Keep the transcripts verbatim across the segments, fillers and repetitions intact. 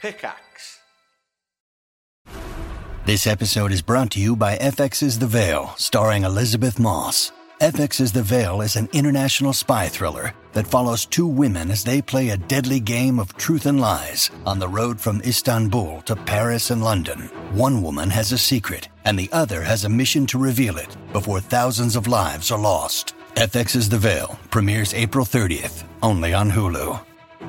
Pickaxe. This episode is brought to you by F X's The Veil, starring Elizabeth Moss. F X's The Veil is an international spy thriller that follows two women as they play a deadly game of truth and lies on the road from Istanbul to Paris and London. One woman has a secret, and the other has a mission to reveal it before thousands of lives are lost. F X's The Veil premieres April thirtieth, only on Hulu.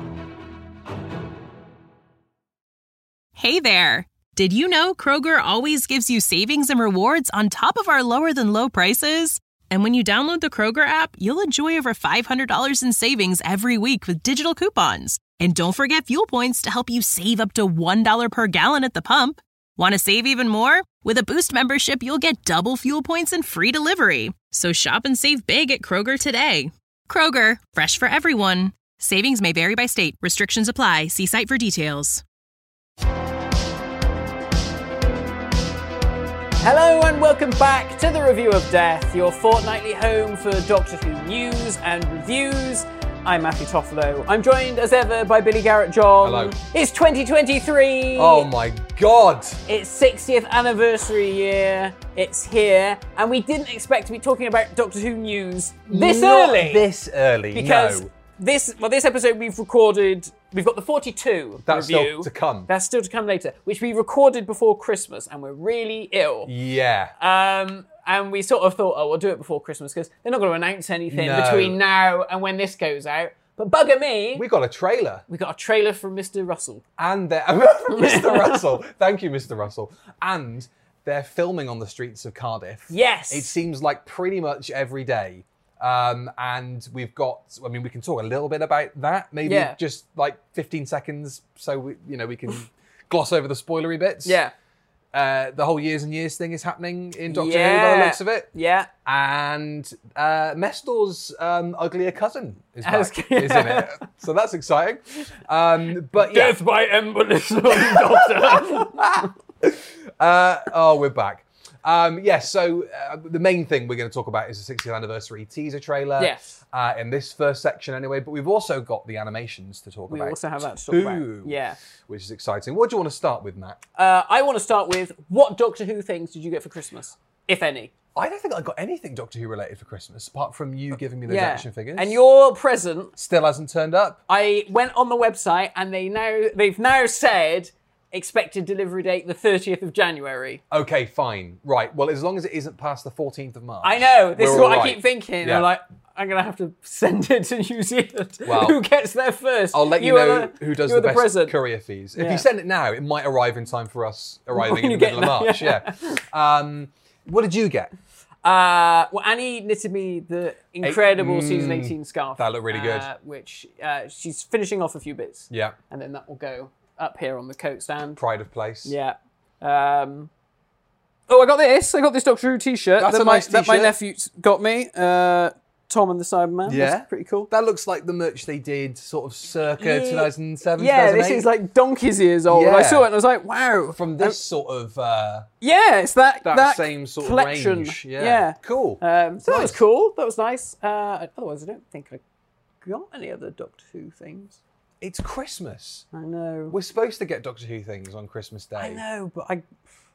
Hey there! Did you know Kroger always gives you savings and rewards on top of our lower-than-low prices? And when you download the Kroger app, you'll enjoy over five hundred dollars in savings every week with digital coupons. And don't forget fuel points to help you save up to one dollar per gallon at the pump. Want to save even more? With a Boost membership, you'll get double fuel points and free delivery. So shop and save big at Kroger today. Kroger, fresh for everyone. Savings may vary by state. Restrictions apply. See site for details. Hello and welcome back to the Review of Death, your fortnightly home for Doctor Who news and reviews. I'm Matthew Toffolo. I'm joined as ever by Billy Garrett-John. Hello. It's twenty twenty-three. Oh my God. It's sixtieth anniversary year. It's here. And we didn't expect to be talking about Doctor Who news this Not early. this early, Because no. this, well, this episode we've recorded, we've got the forty-two That's review. still to come. That's still to come later, which we recorded before Christmas, and we're really ill. Yeah. Um, and we sort of thought, oh, we'll do it before Christmas because they're not going to announce anything No. between now and when this goes out. But bugger me, We got a trailer. we got a trailer from Mister Russell. And they're... Mister Russell. Thank you, Mister Russell. And they're filming on the streets of Cardiff. Yes. It seems like pretty much every day. Um, and we've got... I mean, we can talk a little bit about that. Maybe Yeah. just like fifteen seconds so we, you know, we can gloss over the spoilery bits. Yeah. Uh, the whole years and years thing is happening in Doctor Who Yeah. by the looks of it. Yeah. And uh, Mestor's um, uglier cousin is As- back, is in it. So that's exciting. Um, but yeah. Death by embolism, Doctor. Uh, oh, we're back. Um, yes, yeah, so uh, the main thing we're going to talk about is the sixtieth anniversary teaser trailer. Yes. Uh, in this first section anyway, but we've also got the animations to talk We about. also have that to talk about. too, Yeah. Which is exciting. What do you want to start with, Matt? Uh, I want to start with, what Doctor Who things did you get for Christmas, if any? I don't think I got anything Doctor Who related for Christmas, apart from you giving me those Yeah. action figures. And your present, Still hasn't turned up. I went on the website and they now they've now said expected delivery date the thirtieth of January. Okay, fine. Right. Well, as long as it isn't past the fourteenth of March. I know, this we're is what all I right. keep thinking. Yeah. I'm like, I'm going to have to send it to New Zealand. Well, who gets there first? I'll let you, are know the, who does you are the, the best present. courier fees. If Yeah. you send it now, it might arrive in time for us arriving When in you the get middle of there, March. yeah. Yeah. Um, what did you get? Uh, well, Annie knitted me the incredible mm, season eighteen scarf. that looked really good. Uh, which uh, she's finishing off a few bits. Yeah. And then that will go up here on the coat stand. Pride of place. Yeah. Um, oh, I got this. I got this Doctor Who t-shirt That's that, a my, nice that my t-shirt. nephew got me. Uh, Tom and the Cyberman. Yeah. That's pretty cool. That looks like the merch they did sort of circa two thousand seven, Yeah, two thousand eight. this is like donkey's years old. I Yeah. saw it and I was like, wow. From this sort of uh, Yeah, it's that that, that same sort collection. of range. Yeah. Yeah. Cool. Um, so that was Nice. cool. That was nice. Uh, otherwise, I don't think I got any other Doctor Who things. It's Christmas. I know. We're supposed to get Doctor Who things on Christmas Day. I know, but I.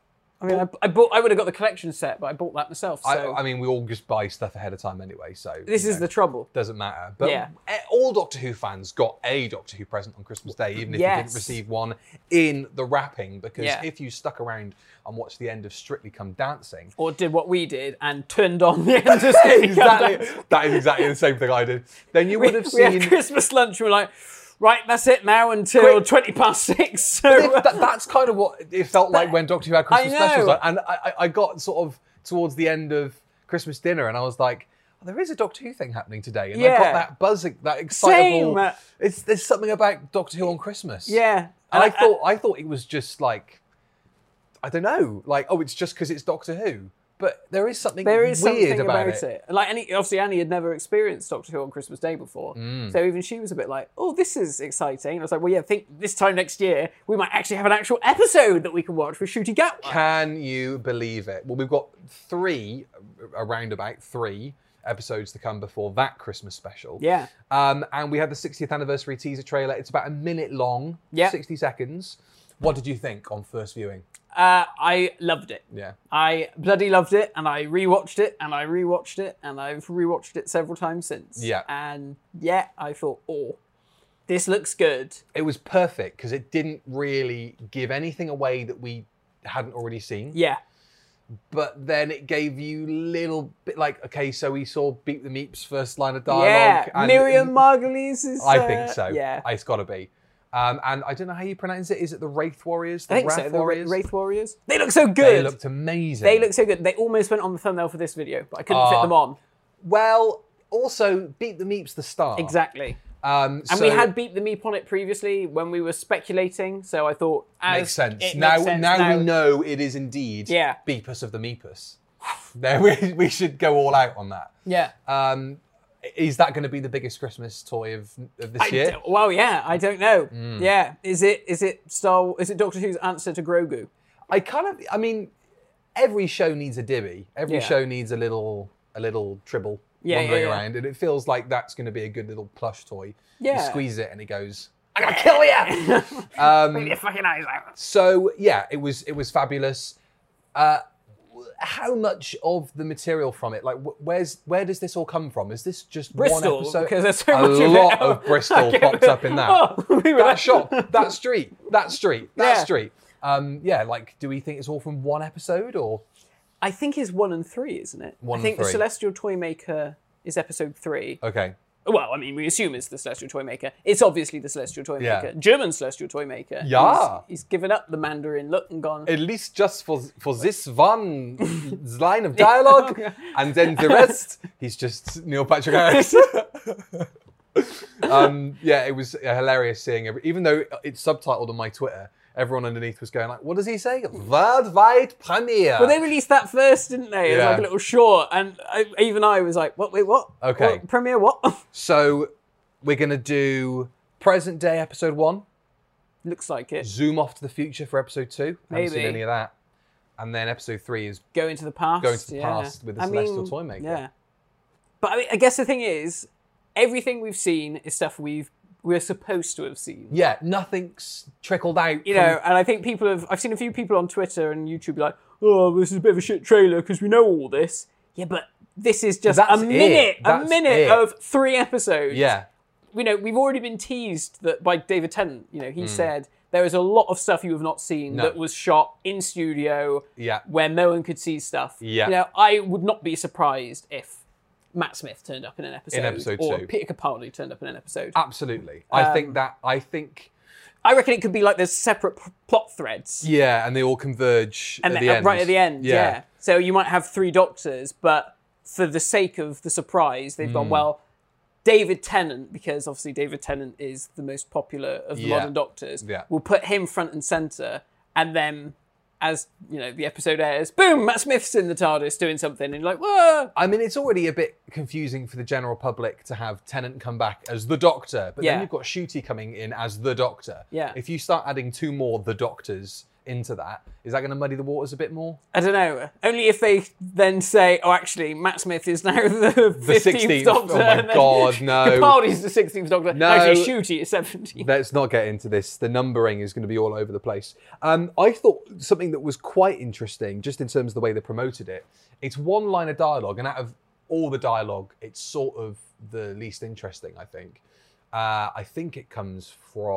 I mean, I, I bought. I would have got the collection set, but I bought that myself. So I, I mean, we all just buy stuff ahead of time anyway, so... this you is know, the trouble. Doesn't matter. But Yeah. e- all Doctor Who fans got a Doctor Who present on Christmas Day, even if you Yes. didn't receive one in the wrapping, because Yeah. if you stuck around and watched the end of Strictly Come Dancing... Or did what we did and turned on the end of Strictly Come exactly, Dancing. that is exactly the same thing I did. Then you We, would have we had seen... Christmas lunch and we're like, right, that's it now until Quick. twenty past six. So That- that's kind of what it felt like when Doctor Who had Christmas I know. specials. And I, I- I got sort of towards the end of Christmas dinner and I was like, oh, there is a Doctor Who thing happening today. And I Yeah. got that buzzing, that excitable... Same. It's, there's something about Doctor Who on Christmas. yeah. And I thought I thought it was just like, I don't know, like, oh, it's just because it's Doctor Who. But there is something There is weird something about, about, it. And like Annie, obviously Annie had never experienced Doctor Who on Christmas Day before, Mm. so even she was a bit like, "Oh, this is exciting." And I was like, "Well, yeah, think this time next year we might actually have an actual episode that we can watch with Shooty Gatwa." Can you believe it? Well, we've got three, around about three, episodes to come before that Christmas special. Yeah. Um, and we had the sixtieth anniversary teaser trailer. It's about a minute long, Yeah. sixty seconds. What did you think on first viewing? Uh, I loved it. Yeah. I bloody loved it, and I rewatched it, and I rewatched it, and I've rewatched it several times since. Yeah. And yeah, I thought, oh, this looks good. It was perfect because it didn't really give anything away that we hadn't already seen. Yeah. But then it gave you little bit like, okay, so we saw Beat the Meeps first line of dialogue. Yeah. and Miriam Margolyes is. I uh, think so. Yeah. It's got to be. Um, and I don't know how you pronounce it. Is it the Wraith Warriors? The I think Wrath so. The Ra- Warriors? Wraith Warriors. They look so good. They looked amazing. They look so good. They almost went on the thumbnail for this video, but I couldn't Uh, fit them on. Well, also, Beat the Meeps the star. Exactly. Um, And so we had Beat the Meep on it previously when we were speculating, so I thought, as makes sense. it Now, makes sense now we know it is indeed Yeah. Beepus of the Meepus. There, we, we should go all out on that. Yeah. Um, is that going to be the biggest Christmas toy of, of this I year? don't- well, yeah, I don't know. Mm. Yeah, is it is it Star? Is it Doctor Who's answer to Grogu? I kind of, I mean, every show needs a divvy. Every Yeah. show needs a little, a little tribble Yeah, wandering yeah, yeah. around, and it feels like that's going to be a good little plush toy. Yeah. You squeeze it, and it goes, "I'm gonna kill you." um, Your fucking eyes out. so yeah, it was, it was fabulous. Uh, how much of the material from it, like, wh- where's, where does this all come from? Is this just Bristol, one episode? because there's so a much of it. lot of Bristol popped up in that. Oh, we were that like- shop, that street, that street, that Yeah. street. Um, yeah, like, do we think it's all from one episode or? I think it's one and three, isn't it? One I and think the three. Celestial Toymaker is episode three. Okay. Well, I mean, we assume it's the Celestial Toymaker. It's obviously the Celestial Toymaker. Yeah. German Celestial Toymaker. Yeah. He's, he's given up the Mandarin look and gone. At least just for for this one line of dialogue, and then the rest, he's just Neil Patrick Harris. um, yeah, it was hilarious seeing every, even though it's subtitled on my Twitter. Everyone underneath was going like, "What does he say? Worldwide premiere." Well, they released that first, didn't they? It was Yeah. like a little short, and I, even I was like, "What? Wait, what? Okay. What, premiere what?" So we're gonna do present day episode one. Looks like it. Zoom off to the future for episode two. Haven't seen Maybe. any of that. And then episode three is Go into the past. Go into the yeah. past with the I Celestial mean, Toymaker. Yeah. But I, mean, I guess the thing is, everything we've seen is stuff we've we're supposed to have seen. yeah, nothing's trickled out. You from- know, and I think people have. I've seen a few people on Twitter and YouTube be like, "Oh, this is a bit of a shit trailer because we know all this." Yeah, but this is just That's a minute, it. a That's minute it. of three episodes. yeah, You know, we've already been teased that by David Tennant. You know, he Hmm. said there is a lot of stuff you have not seen No. that was shot in studio yeah, where no one could see stuff. Yeah. You know, I would not be surprised if Matt Smith turned up in an episode, episode or two. Peter Capaldi turned up in an episode. absolutely. I Um, think that. I think. I reckon it could be like there's separate p- plot threads. Yeah, and they all converge and at then, the uh, end. right at the end, yeah. Yeah. So you might have three doctors, but for the sake of the surprise, they've Hmm. gone, well, David Tennant, because obviously David Tennant is the most popular of the Yeah. modern doctors, Yeah. we'll put him front and centre, and then as you know the episode airs, boom, Matt Smith's in the TARDIS doing something, and you're like, whoa! I mean, it's already a bit confusing for the general public to have Tennant come back as the Doctor, but Yeah. then you've got Shooty coming in as the Doctor. Yeah. If you start adding two more the Doctors into that, is that going to muddy the waters a bit more? I don't know. Only if they then say, oh, actually, Matt Smith is now the fifteenth sixteenth. Doctor. Oh my and then God, no. Capaldi's the sixteenth Doctor. No. Actually, Shooty is seventeenth. Let's not get into this. The numbering is going to be all over the place. Um, I thought something that was quite interesting, just in terms of the way they promoted it. It's one line of dialogue, and out of all the dialogue, it's sort of the least interesting, I think. Uh, I think it comes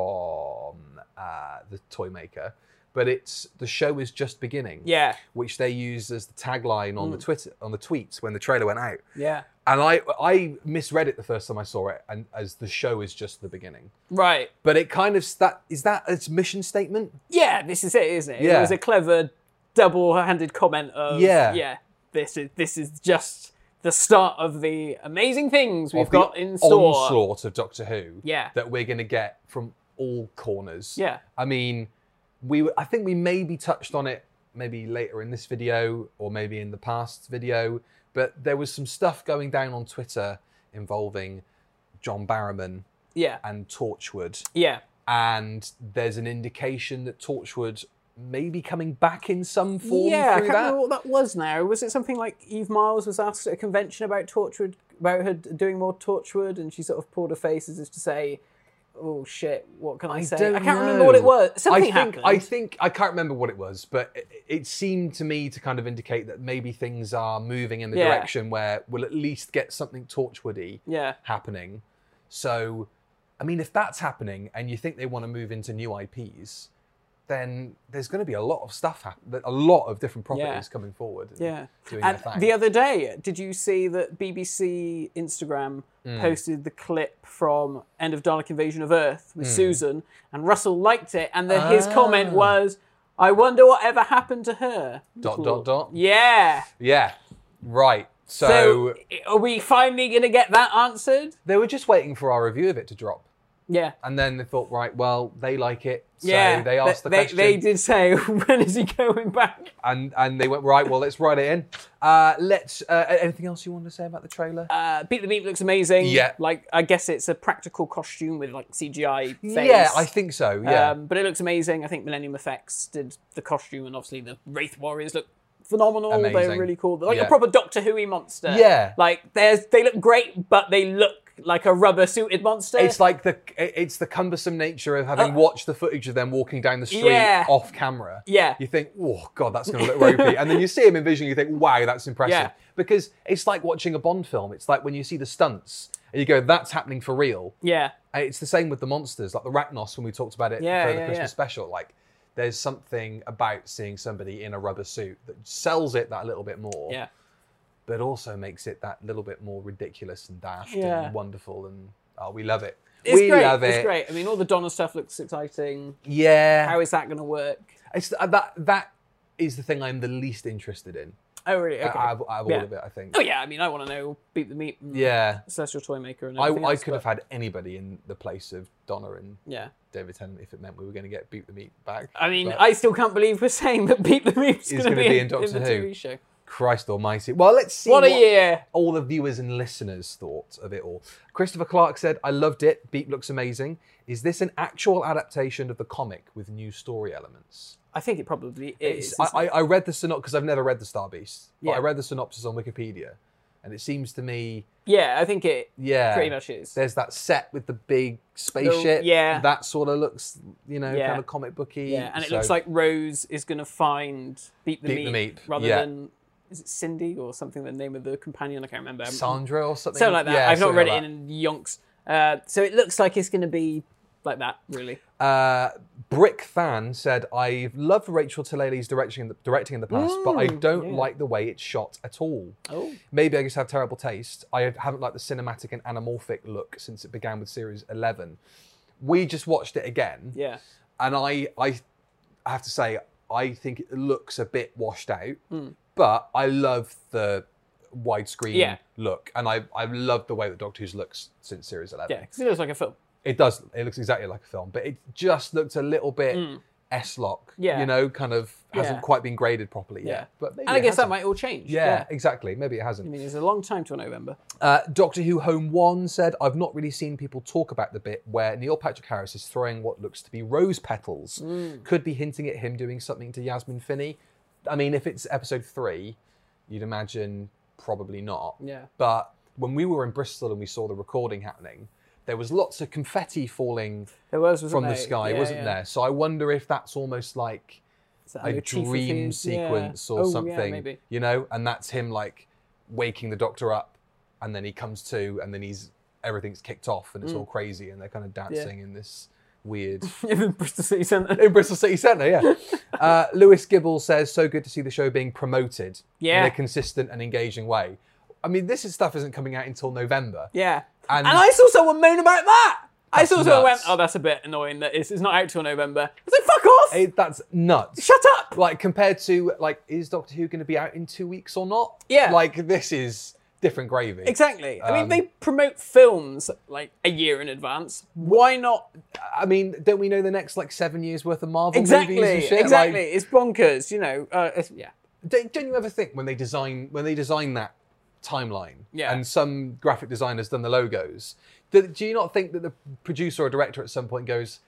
from uh, the Toymaker, but it's the show is just beginning. Yeah. Which they used as the tagline on the Twitter on the tweets when the trailer went out. Yeah. And I I misread it the first time I saw it, and as the show is just the beginning. Right. But it kind of that is that its mission statement. Yeah, this is it, isn't it? It Yeah. was a clever double-handed comment of, Yeah. yeah, this is this is just the start of the amazing things we've Of the got in store. onslaught of Doctor Who. Yeah. That we're going to get from all corners. Yeah. I mean, we I think we maybe touched on it maybe later in this video or maybe in the past video, but there was some stuff going down on Twitter involving John Barrowman Yeah. and Torchwood. Yeah. And there's an indication that Torchwood maybe coming back in some form Yeah, I through can't that. remember what that was now. Was it something like Eve Miles was asked at a convention about Torchwood, about her doing more Torchwood, and she sort of pulled her face as if to say, oh shit, what can I, I say? don't I can't know. remember what it was. Something I think, happened. I think I can't remember what it was, but it, it seemed to me to kind of indicate that maybe things are moving in the Yeah. direction where we'll at least get something Torchwoody Yeah. happening. So, I mean, if that's happening and you think they want to move into new I Ps, then there's going to be a lot of stuff, hap- a lot of different properties Yeah. coming forward. And Yeah. doing And their thing. the other day, did you see that B B C Instagram Hmm. posted the clip from End of Dalek Invasion of Earth with Hmm. Susan, and Russell liked it, and then his Ah. comment was, I wonder what ever happened to her. Dot, dot, dot. Yeah. Yeah, right. So, So, are we finally going to get that answered? they were just waiting for our review of it to drop. Yeah. And then they thought, right, well, they like it. So Yeah. they asked the they, question. They did say, when is he going back? And and they went, right, well, let's write it in. Uh, let's. Uh, anything else you want to say about the trailer? Uh, Beat the Meat looks amazing. Yeah. Like, I guess it's a practical costume with, like, C G I face. Yeah, I think so, yeah. Um, but it looks amazing. I think Millennium Effects did the costume, and obviously the Wraith Warriors look phenomenal. They're Amazing. really cool. They're like Yeah. a proper Doctor Who-y monster. Yeah. Like, there's, they look great, but they look like a rubber-suited monster. It's like the it's the cumbersome nature of having Uh, watched the footage of them walking down the street Yeah. off camera. Yeah. You think, oh, God, that's going to look ropey. And then you see him in vision, you think, wow, that's impressive. Yeah. Because it's like watching a Bond film. It's like when you see the stunts and you go, that's happening for real. Yeah. And it's the same with the monsters, like the Rachnos when we talked about it Yeah, for the yeah, Christmas yeah. special. Like, there's something about seeing somebody in a rubber suit that sells it that little bit more, Yeah. but also makes it that little bit more ridiculous and daft Yeah. and wonderful. And oh, we love it. It's we great. love it. It's great. I mean, all the Donna stuff looks exciting. Yeah. How is that going to work? It's, uh, that that is the thing I'm the least interested in Oh, really? Okay. out, of, out of Yeah. all of it, I think. Oh, yeah. I mean, I want to know Beat the Meat and Yeah. Celestial Toymaker and I, everything I else, could but- have had anybody in the place of Donna and Yeah. David Tennant if it meant we were going to get Beat the Meat back. I mean, But- I still can't believe we're saying that Beat the Meat's Is going to gonna be, be in, in Doctor the Who. T V show. Christ almighty. Well, let's see What a year. all the viewers and listeners thought of it all. Christopher Clark said, I loved it. Beat looks amazing. Is this an actual adaptation of the comic with new story elements? I think it probably It's, is. I, I I read the synopsis, because I've never read the Star Beast, but Yeah. I read the synopsis on Wikipedia, and it seems to me, yeah, I think it yeah, pretty much is. there's that set with the big spaceship. yeah. That sort of looks, you know, Yeah. kind of comic booky. Yeah, and it so- looks like Rose is going to find Beat the Beat Meat, the Meat, rather yeah. than, is it Cindy or something, the name of the companion? I can't remember. Sandra or something. Something like that. Yeah, I've not something read like it in yonks. Uh, so it looks like it's going to be like that, really. Uh, Brick Fan said, I've loved Rachel Talalay's directing in the, directing in the past, but I don't yeah. like the way it's shot at all. Oh. Maybe I just have terrible taste. I haven't liked the cinematic and anamorphic look since it began with Series eleven. We just watched it again, Yeah. and I, I have to say, I think it looks a bit washed out, Hmm. but I love the widescreen Yeah. look, and I, I've loved the way that Doctor Who's looks since Series eleven. Yeah, because it looks like a film. It does. It looks exactly like a film, but it just looked a little bit S-lock. Hmm. Yeah. You know, kind of hasn't Yeah. quite been graded properly Yeah. yet. But maybe And I it guess that hasn't. might all change. Yeah, exactly. Maybe it I hasn't. mean, it's a long time till November. Uh, Doctor Who Home One said, I've not really seen people talk about the bit where Neil Patrick Harris is throwing what looks to be rose petals. Mm. Could be hinting at him doing something to Yasmin Finney. I mean, if it's episode three, you'd imagine probably not. Yeah. But when we were in Bristol and we saw the recording happening, there was lots of confetti falling There was, wasn't from the there? sky, Yeah, wasn't yeah. there? So I wonder if that's almost like Is that a motif of dream his? Yeah. sequence or Oh, yeah, something, maybe. you know? And that's him like waking the Doctor up, and then he comes to, and then he's everything's kicked off, and it's Mm. all crazy, and they're kind of dancing in this weird In Bristol City Centre. in Bristol City Centre, yeah. uh, Lewis Gibble says, so good to see the show being promoted Yeah. in a consistent and engaging way. I mean, this is stuff isn't coming out until November. Yeah. And- And, I saw someone moan about that. I That's saw someone went, nuts. oh, that's a bit annoying that it's, it's not out till November. I was like, fuck off! It, that's nuts. Shut up! Like, compared to, like, is Doctor Who going to be out in two weeks or not? Yeah. Like, this is different gravy. Exactly. I mean, Um, they promote films like a year in advance. Why not? I mean, don't we know the next, like, seven years worth of Marvel Exactly. movies and shit? Exactly. Like, It's bonkers, you know. Uh, it's, yeah. don't, don't you ever think when they design when they design that timeline, Yeah. and some graphic designer's done the logos, that, do you not think that the producer or director at some point goes,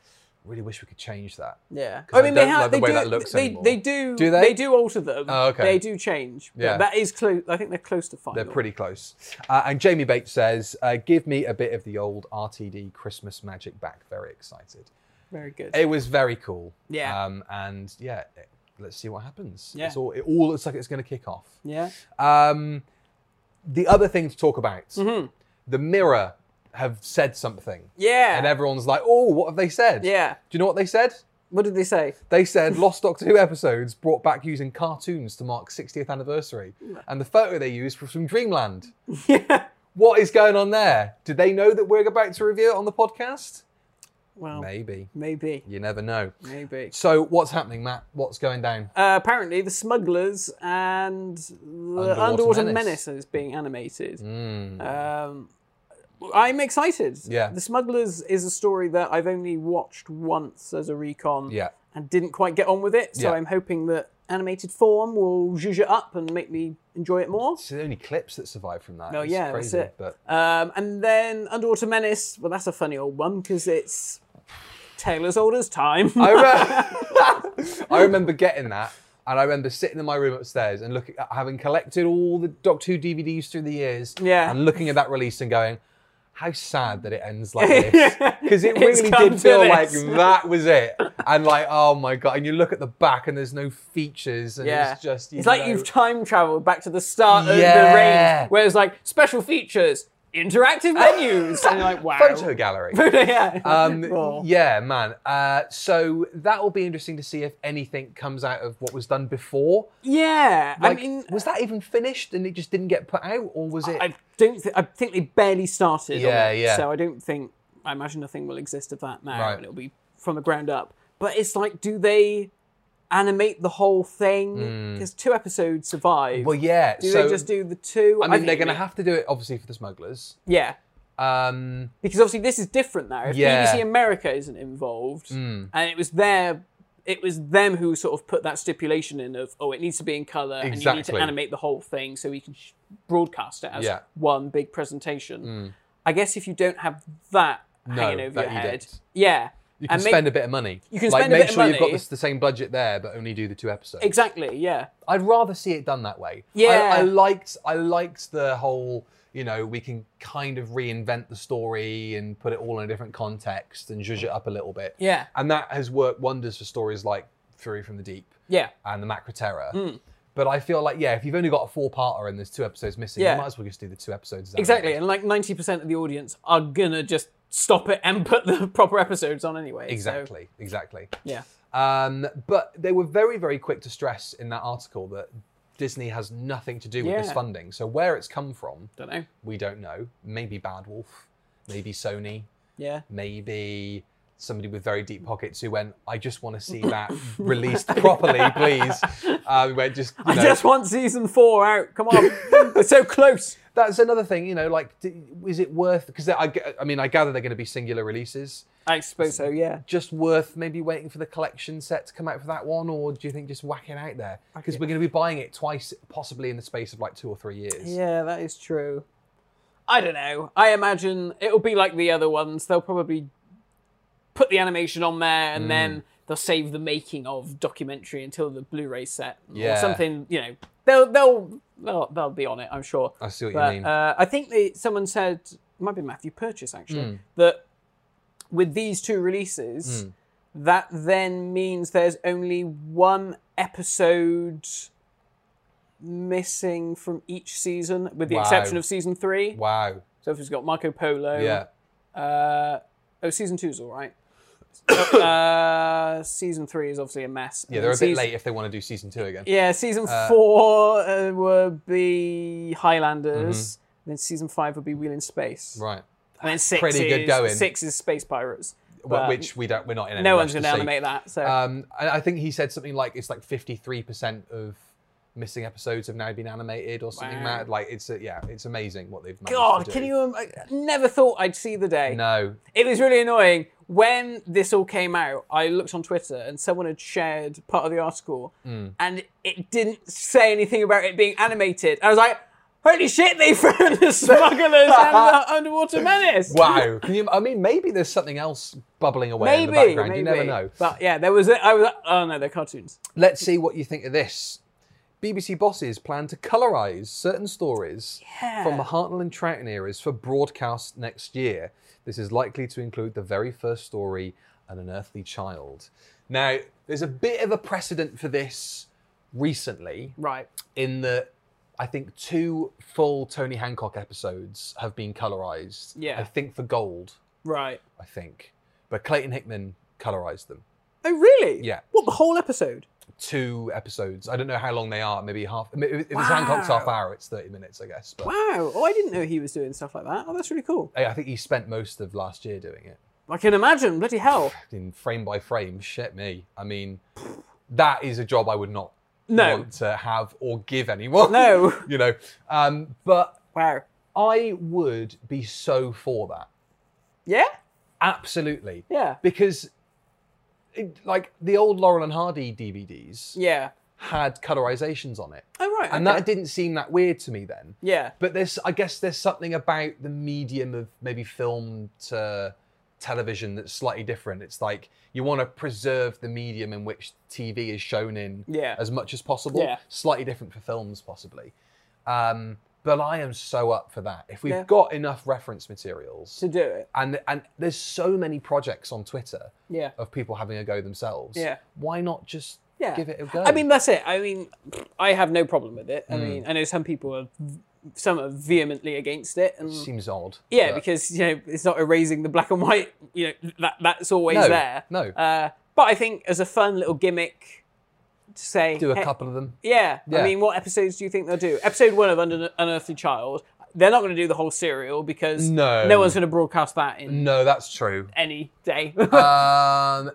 really wish we could change that. Yeah, 'Cause I mean I they don't have like the they way do that looks they, anymore. they do Do they? they do alter them. Oh, okay. They do change. But Yeah. that is close. I think they're close to final. They're pretty close. Uh, and Jamie Bates says, uh, give me a bit of the old R T D Christmas magic back. Very excited. very good. It was very cool. Yeah. Um, and yeah, it, let's see what happens. Yeah. It's all, it all looks like it's going to kick off. Yeah. Um, the other thing to talk about, Mm-hmm. the Mirror have said something. Yeah. And everyone's like, oh, what have they said? Yeah. Do you know what they said? What did they say? They said Lost Doctor Who episodes brought back using cartoons to mark sixtieth anniversary. And the photo they used was from Dreamland. Yeah. What is going on there? Did they know that we're about to review it on the podcast? Well, Maybe. maybe. You never know. Maybe. So what's happening, Matt? What's going down? Uh, apparently, the Smugglers and the Underwater Underwater, Menace. Menace. is being animated. Mm. Um, I'm excited. Yeah. The Smugglers is a story that I've only watched once as a recon Yeah. and didn't quite get on with it. So Yeah. I'm hoping that animated form will zhuzh it up and make me enjoy it more. It's the only clips that survive from that. Oh, It's yeah, crazy, that's it. But Um, and then Underwater Menace, well, that's a funny old one because it's tale as old as time. I, re- I remember getting that, and I remember sitting in my room upstairs and looking, at, having collected all the Doctor Who D V Ds through the years, Yeah. and looking at that release and going, how sad that it ends like this. Because it It's really come did to feel like this. that was it. And like, oh my God. And you look at the back and there's no features. And Yeah. it's just, you It's like know- you've time traveled back to the start of Yeah. the range, where it's like special features, interactive menus, and you're like, wow. Photo gallery. yeah. Um, Cool. yeah, man. Uh, so that will be interesting to see if anything comes out of what was done before. Yeah. Like, I mean, was that even finished and it just didn't get put out, or was it? I don't. Th- I think they barely started. Yeah, on it, yeah. So I don't think. I imagine nothing will exist of that now, Right. and it'll be from the ground up. But it's like, do they animate the whole thing? Because two episodes survive. well, yeah. do so they just do the two? I mean, think they're going to they- have to do it obviously for the Smugglers. Yeah. Um, Because obviously this is different now. If Yeah. B B C America isn't involved, and it was their, it was them who sort of put that stipulation in of, oh, it needs to be in colour, and you need to Exactly. animate the whole thing so we can sh- broadcast it as Yeah. one big presentation. I guess if you don't have that No, hanging over that your you head, don't. yeah, you can and make- spend a bit of money. You can like, spend a make bit of sure you've got money. the, the same budget there, but only do the two episodes. exactly, yeah, I'd rather see it done that way. Yeah. I, I liked. I liked the whole. You know, we can kind of reinvent the story and put it all in a different context and zhuzh it up a little bit. yeah, And that has worked wonders for stories like Fury from the Deep yeah, and the Macra Terror. Hmm. But I feel like, yeah, if you've only got a four-parter and there's two episodes missing, Yeah. you might as well just do the two episodes. as exactly. animated. And like ninety percent of the audience are gonna just stop it and put the proper episodes on anyway. so, Exactly, exactly. yeah. Um, but they were very, very quick to stress in that article that Disney has nothing to do with this Yeah. funding. So where it's come from, Don't know. we don't know. Maybe Bad Wolf, maybe Sony, Yeah. maybe somebody with very deep pockets who went, I just want to see that released properly, please. Uh, we went just, you I know, just want season four out. Come on, we're so close. that's another thing, you know, like, d- is it worth, because I, g- I mean, I gather they're going to be singular releases. I suppose so. Yeah. Just worth maybe waiting for the collection set to come out for that one, or do you think just whack it out there? Because we're going to be buying it twice, possibly in the space of like two or three years. Yeah, that is true. I don't know. I imagine it'll be like the other ones. They'll probably put the animation on there, and Mm. then they'll save the making of documentary until the Blu-ray set Yeah. or something. You know, they'll they'll they'll, they'll be on it. I'm sure. I see what But, you mean. Uh, I think they, someone said, it might be Matthew Purchase actually, Mm. that with these two releases, Mm. that then means there's only one episode missing from each season, with the Wow. exception of season three. Wow. So if it's got Marco Polo, Yeah. uh, oh, season two's all right. uh, season three is obviously a mess. Yeah, And they're a then bit season- late if they want to do season two again. Yeah, season four uh, would be Highlanders. Mm-hmm. Then season five would be Wheel in Space. Right. And then six Pretty good is going. six is Space Pirates. Well, But which we don't, we're not in any no rush one's going to to see. animate that. So Um, and I think he said something like it's like fifty-three percent of missing episodes have now been animated or something Wow. mad. Like it's a, yeah, it's amazing what they've managed God, to do. can you? Um, I never thought I'd see the day. No. It was really annoying when this all came out. I looked on Twitter and someone had shared part of the article, Mm. and it didn't say anything about it being animated. I was like, Holy shit, they found the smugglers and the underwater menace. Wow. Can you, I mean, maybe there's something else bubbling away Maybe, in the background. maybe. You never know. But yeah, there was. A, I was. Oh no, they're cartoons. Let's see what you think of this. B B C bosses plan to colorise certain stories Yeah. from the Hartnell and Troughton eras for broadcast next year. This is likely to include the very first story, An Unearthly Child. Now, there's a bit of a precedent for this recently, Right. in that I think two full Tony Hancock episodes have been colorised. Yeah. I think for gold, Right. I think. But Clayton Hickman colorised them. Oh really? Yeah. What, the whole episode? Two episodes. I don't know how long they are. Maybe half. If it's Wow. Hancock's half hour, it's thirty minutes, I guess. But Wow. Oh, I didn't know he was doing stuff like that. Oh, that's really cool. I think he spent most of last year doing it I can imagine. Bloody hell. in frame by frame. Shit me. I mean, that is a job I would not No. want to have or give anyone. No. you know. Um, but Wow. I would be so for that. Yeah? Absolutely. Yeah. Because, it, like, the old Laurel and Hardy D V Ds Yeah. had colorizations on it. Oh, right. And okay. that didn't seem that weird to me then. Yeah. But there's, I guess there's something about the medium of maybe film to television that's slightly different. It's like you want to preserve the medium in which T V is shown in Yeah. as much as possible. Yeah. Slightly different for films, possibly. Um, but I am so up for that. If we've Yeah. got enough reference materials, To do it. and and there's so many projects on Twitter Yeah. of people having a go themselves. Yeah. Why not just Yeah. give it a go? I mean, that's it. I mean, I have no problem with it. I Mm. mean, I know some people are, some are vehemently against it, and seems odd. yeah, but- because you know it's not erasing the black and white. You know that that's always No, there. no. Uh, but I think as a fun little gimmick to say, do a hey- couple of them. Yeah. Yeah. I mean, what episodes do you think they'll do? Episode one of Under- Unearthly Child. They're not going to do the whole serial because No. no one's going to broadcast that in No, that's true. any day. um,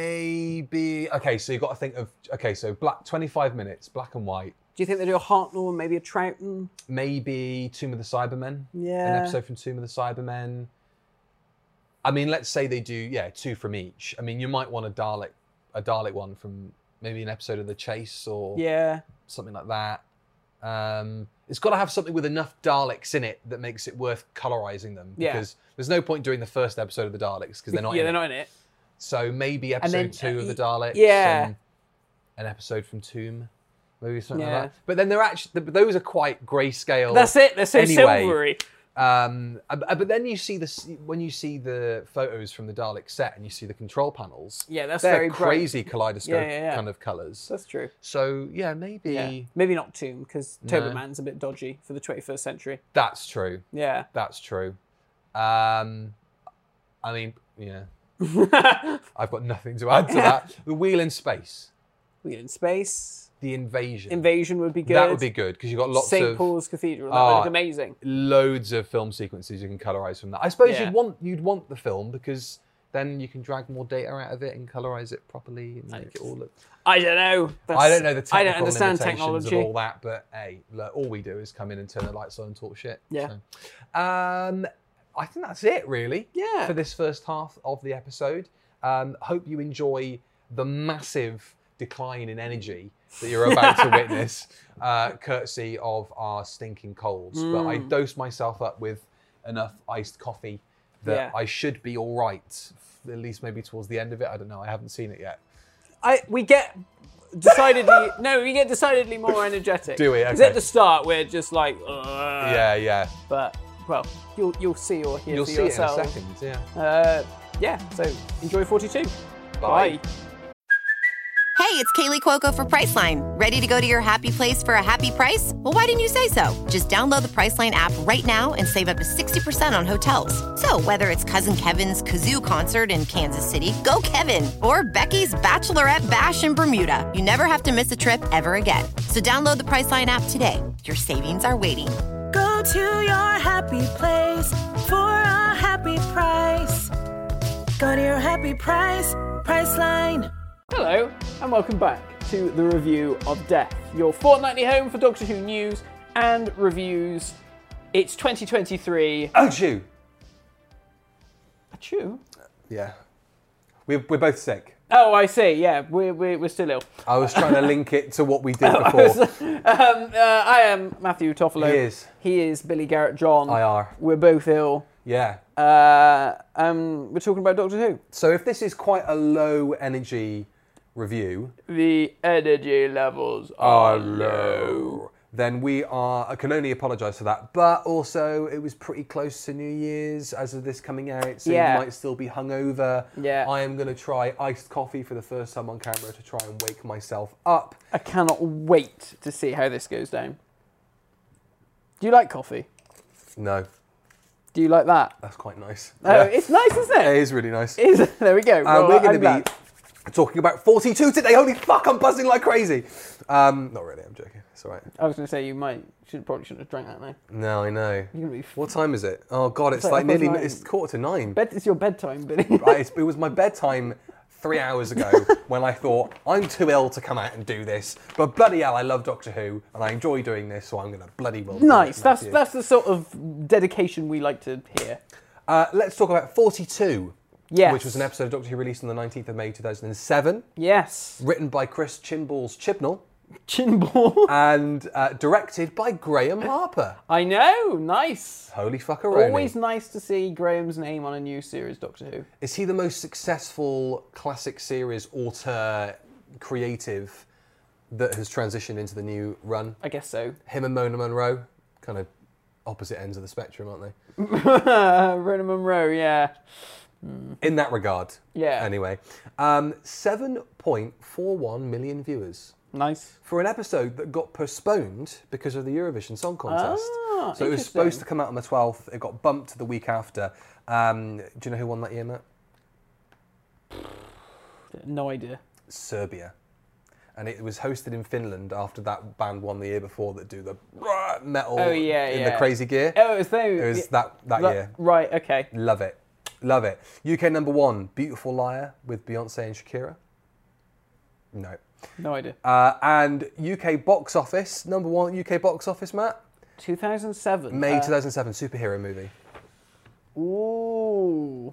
maybe. Okay, so you've got to think of. Okay, so black twenty-five minutes, black and white. Do you think they do a Hartnell and maybe a Troughton? Maybe Tomb of the Cybermen. Yeah. An episode from Tomb of the Cybermen. I mean, let's say they do, yeah, two from each. I mean, you might want a Dalek, a Dalek one from maybe an episode of The Chase or Yeah. something like that. Um, it's got to have something with enough Daleks in it that makes it worth colorizing them. Yeah. Because there's no point doing the first episode of the Daleks because they're not yeah, in they're it. not in it. So maybe episode then, two uh, of the Daleks. yeah. And an episode from Tomb. Maybe something Yeah. like that. But then they're actually, those are quite grayscale. That's it. They're so anyway. silvery. Um, uh, but then you see this when you see the photos from the Dalek set and you see the control panels. Yeah, that's they're very bright. crazy kaleidoscope Yeah, yeah, yeah. kind of colours. That's true. So yeah, maybe Yeah. Maybe not Tomb because No. Toberman's a bit dodgy for the twenty-first century. that's true. Yeah. That's true. Um, I mean, yeah, I've got nothing to add to that. The Wheel in Space, We in space. the Invasion. Invasion would be good. That would be good because you've got lots Saint of Paul's Cathedral. That Ah, would look amazing. loads of film sequences you can colorize from that. I suppose Yeah. you'd want you'd want the film because then you can drag more data out of it and colorize it properly and make it all look. I don't know. That's, I don't know the technical I don't understand limitations technology. of all that, but hey, look, all we do is come in and turn the lights on and talk shit. Yeah. So, um, I think that's it really. Yeah. For this first half of the episode, um, hope you enjoy the massive decline in energy that you're about to witness, uh, courtesy of our stinking colds. But I Mm. dosed myself up with enough iced coffee that Yeah. I should be all right. At least maybe towards the end of it. I don't know. I haven't seen it yet. I we get decidedly no, we get decidedly more energetic. Do we? Because Okay. at the start we're just like, Ugh. yeah, yeah. But well, you'll you'll see or hear You'll for see yourself. it in a second. Yeah. Uh, yeah. So enjoy forty-two. Bye. Bye. Hey, it's Kaylee Cuoco for Priceline. Ready to go to your happy place for a happy price? Well, why didn't you say so? Just download the Priceline app right now and save up to sixty percent on hotels. So whether it's Cousin Kevin's Kazoo Concert in Kansas City, go Kevin, or Becky's Bachelorette Bash in Bermuda, you never have to miss a trip ever again. So download the Priceline app today. Your savings are waiting. Go to your happy place for a happy price. Go to your happy price, Priceline. Hello, and welcome back to the review of Death, your fortnightly home for Doctor Who news and reviews. It's twenty twenty-three. Achoo! Achoo. Yeah. We're, we're both sick. Oh, I see. Yeah, we're we're, we're still ill. I was trying to link it to what we did before. um, uh, I am Matthew Toffolo. He is. He is Billy Garrett John. I are. We're both ill. Yeah. Uh, um, we're talking about Doctor Who. So if this is quite a low energy review, The energy levels are low. then we are, I can only apologise for that. But also, it was pretty close to New Year's as of this coming out, so Yeah. you might still be hungover. Yeah. I am going to try iced coffee for the first time on camera to try and wake myself up. I cannot wait to see how this goes down. Do you like coffee? No, Do you like that? that's quite nice. Oh, Yeah. it's nice, isn't It it? is really nice. Is there we go. Uh, Well, we're going I'm to glad. be talking about forty-two today. Holy fuck, I'm buzzing like crazy. Um, not really, I'm joking. It's all right. I was going to say you might should probably shouldn't have drank that now. No, I know. You're gonna be f- What time is it? Oh, God, it's like like half past nearly, nine. it's quarter to nine. Bed, it's your bedtime, Billy. Right, it's- it was my bedtime three hours ago when I thought, I'm too ill to come out and do this. But bloody hell, I love Doctor Who and I enjoy doing this, so I'm going to bloody well do Nice. it, That's Matthew. that's the sort of dedication we like to hear. Uh, let's talk about forty-two, Yes. which was an episode of Doctor Who released on the nineteenth of May two thousand seven, Yes. written by Chris Chinballs Chibnall Chinball. and uh, directed by Graham Harper. I know. Nice. Holy fuckeroni. Always nice to see Graham's name on a new series, Doctor Who. Is he the most successful classic series auteur creative that has transitioned into the new run? I guess so. Him and Mona Munro, kind of opposite ends of the spectrum, aren't they? Rona Munro, yeah. In that regard. Yeah. Anyway, um, seven point four one million viewers Nice. for an episode that got postponed because of the Eurovision Song Contest. Ah, so it was interesting. supposed to come out on the twelfth. It got bumped to the week after. Um, do you know who won that year, Matt? No idea. Serbia. And it was hosted in Finland after that band won the year before that do the metal Oh, yeah, in yeah. the crazy gear. Oh, it was them. It was yeah. that, that That- year. Right, okay. Love it. Love it. U K number one, Beautiful Liar with Beyonce and Shakira. No. No idea. Uh, and U K box office, number one U K box office, Matt? two thousand seven. May Uh, two thousand seven, superhero movie. Ooh.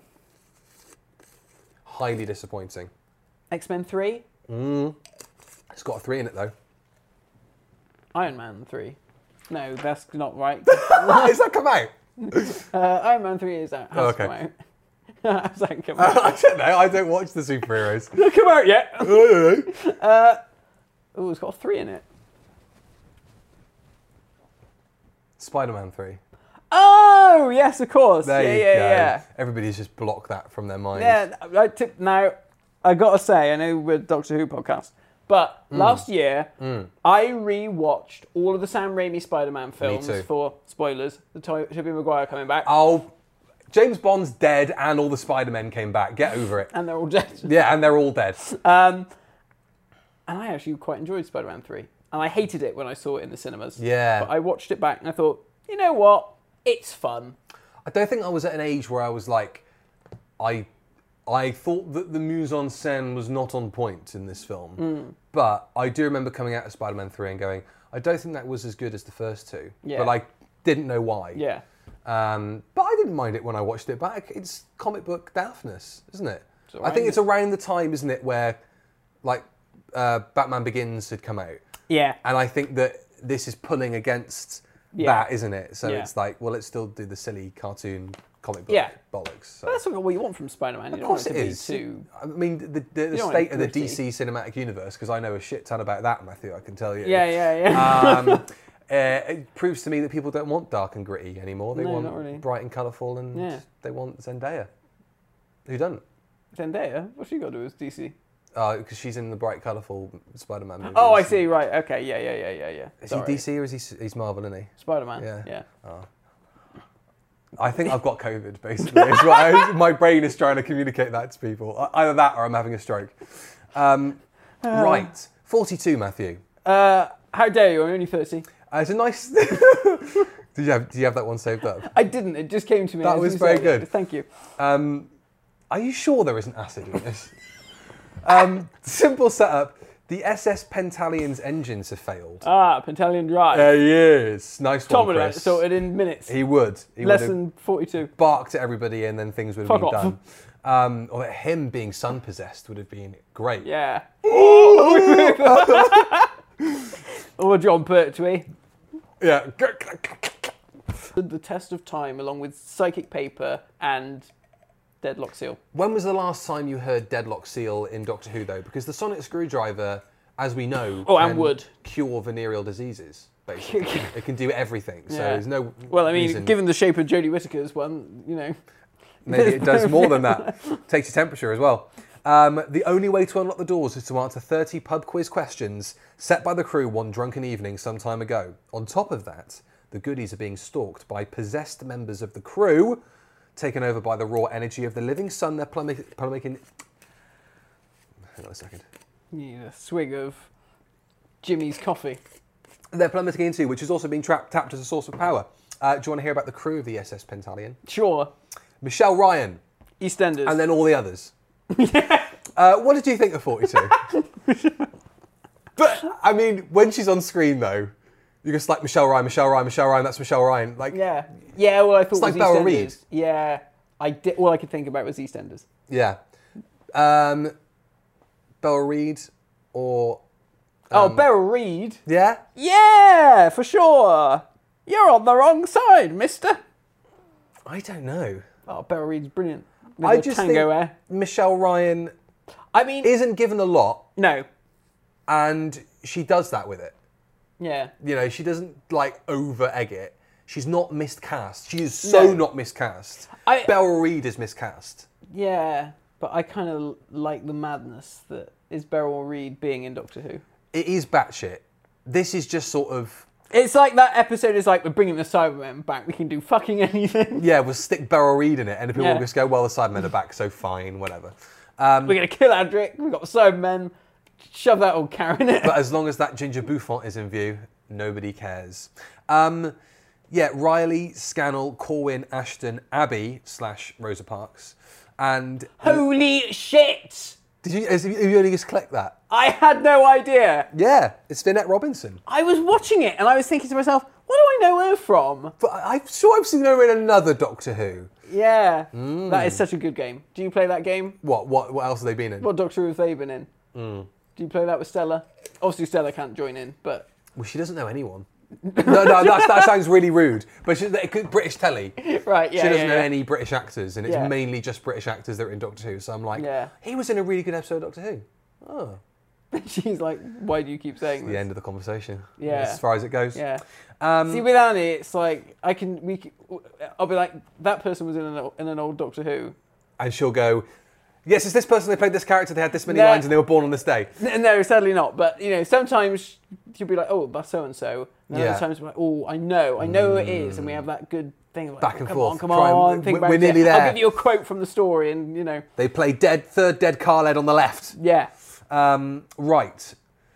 Highly disappointing. X-Men three? It's got a three in it, though. Iron Man three. No, that's not right. Has that come out? uh, Iron Man three is out. Has Oh, okay. come out. Has that come out? I don't know. I don't watch the superheroes. Not come out yet. I don't know. Oh, it's got a three in it. Spider-Man three. Oh, yes, of course. There yeah, you yeah, go. yeah. Everybody's just blocked that from their minds. Yeah, I took, now, I gotta say, I know we're a Doctor Who podcast, but Mm. last year, I re-watched all of the Sam Raimi Spider-Man films too. for, spoilers, the to- Tobey Maguire coming back, Oh, James Bond's dead and all the Spider-Men came back. Get over it. and they're all dead. Yeah, and they're all dead. Um, and I actually quite enjoyed Spider-Man three. And I hated it when I saw it in the cinemas. Yeah. But I watched it back and I thought, you know what? It's fun. I don't think I was at an age where I was like, I, I thought that the mise-en-scène was not on point in this film. But I do remember coming out of Spider-Man three and going, I don't think that was as good as the first two. Yeah. But I didn't know why. Yeah. Um, but I didn't mind it when I watched it back. It's comic book daftness, isn't it? It's all I think right. it's around the time, isn't it, where like uh, Batman Begins had come out. Yeah. And I think that this is pulling against Yeah. that, isn't it? So Yeah. it's like, well, let's still do the silly cartoon comic book Yeah. bollocks. So. But that's what you want from Spider-Man. You Of don't course want it it to is. be too... I mean, the, the, the don't want state it of the gritty. D C cinematic universe, because I know a shit ton about that, Matthew, I can tell you. Yeah, yeah, yeah. Um, uh, it proves to me that people don't want dark and gritty anymore. They No, want not really. bright and colourful, and Yeah. they want Zendaya. Who doesn't? Zendaya? What's she got to do with D C? Because uh, she's in the bright, colourful Spider-Man movie. Oh, I see. Right. Okay. Yeah, yeah, yeah, yeah, yeah. Is Sorry. he D C or is he he's Marvel, isn't he? Spider-Man. Yeah. Yeah. I think I've got COVID, basically. It's what I- my brain is trying to communicate that to people. E- Either that or I'm having a stroke. Um, right. forty-two, Matthew. Uh, how dare you? I'm only thirty. Uh, it's a nice... did, you have, did you have that one saved up? I didn't. It just came to me. That as was you very said it. good. Thank you. Um, are you sure there isn't acid in this? um, simple setup. The S S Pentalion's engines have failed. Ah, Pentalion Drive. Uh, yes. Nice Tom one, would have Chris. sorted in minutes. He would. He Less would have than forty-two. barked at everybody and then things would have Fuck been off. done. Um, or him being sun possessed would have been great. Yeah. Or John Pertwee. Yeah. The test of time, along with psychic paper and deadlock seal. When was the last time you heard deadlock seal in Doctor Who, though? Because the sonic screwdriver, as we know, Oh, can and wood. cure venereal diseases. Basically, it can do everything. So Yeah. there's no. Well, I mean, reason. given the shape of Jodie Whittaker's one, you know. Maybe it does more than that. Takes your temperature as well. Um, the only way to unlock the doors is to answer thirty pub quiz questions set by the crew one drunken evening some time ago. On top of that, the goodies are being stalked by possessed members of the crew, taken over by the raw energy of the living sun they're plummet- plummeting... Hang on a second. Need a swig of Jimmy's coffee. They're plummeting into, which is also being trapped, tapped as a source of power. Uh, do you want to hear about the crew of the S S Pentalion? Sure. Michelle Ryan, EastEnders. and then all the others. uh, what did you think of forty-two? But, I mean, when she's on screen, though, you're just like, Michelle Ryan, Michelle Ryan, Michelle Ryan, that's Michelle Ryan. Like, Yeah. Yeah, well, I thought It's like it was Bella EastEnders. Reid. Yeah. I did, all I could think about was EastEnders. yeah. Um, Bella Reid or... oh, Bella Reid? Yeah? Yeah, for sure. You're on the wrong side, mister. I don't know. Oh, Bella Reid's brilliant. With I the just tango think air. Michelle Ryan I mean, isn't given a lot, no. and she does that with it. Yeah. You know, she doesn't, like, over-egg it. She's not miscast. She is so No. not miscast. I- Bella Reid is miscast. Yeah, but I kind of like the madness that is Beryl Reid being in Doctor Who. It is batshit. This is just sort of... It's like that episode is like, we're bringing the Cybermen back, we can do fucking anything. Yeah, we'll stick Beryl Reid in it, and people Yeah. will just go, well, the Cybermen are back, so fine, whatever. Um, We're going to kill Adric, we've got the Cybermen, shove that old cow in it. but as long as that Ginger Bouffant is in view, nobody cares. Um, yeah, Riley, Scannell, Corwin, Ashton, Abby, slash Rosa Parks, and... Holy shit! Did you, have you only just clicked that? I had no idea. Yeah, it's Vinette Robinson. I was watching it and I was thinking to myself, what do I know her from? But I- I'm sure I've seen her in another Doctor Who. Yeah, Hmm. that is such a good game. Do you play that game? What? What? What else have they been in? What Doctor Who have they been in? Hmm. Do you play that with Stella? Obviously Stella can't join in, but... Well, she doesn't know anyone. no, no, that, that sounds really rude. But she, it could, British telly. Right, yeah, She doesn't yeah, know yeah. any British actors, and it's Yeah. mainly just British actors that are in Doctor Who. So I'm like, Yeah. he was in a really good episode of Doctor Who. Oh, She's like, why do you keep saying the this? end of the conversation. Yeah. As far as it goes. Yeah. Um, See, with Annie, it's like, I can, we, c- I'll be like, that person was in an, in an old Doctor Who. And she'll go, yes, it's this person. They played this character. They had this many No. lines, and they were born on this day. N- No, sadly not. But, you know, sometimes you'll be like, oh, that's so-and-so. And Yeah. other times you'll be like, oh, I know, I know who it is. And we have that good thing of like, Back oh, and come forth. on, come Try and- on, think we're- about we're it. nearly I'll there. give you a quote from the story and, you know, They play dead, third dead Carled on the left. yeah. Um, right.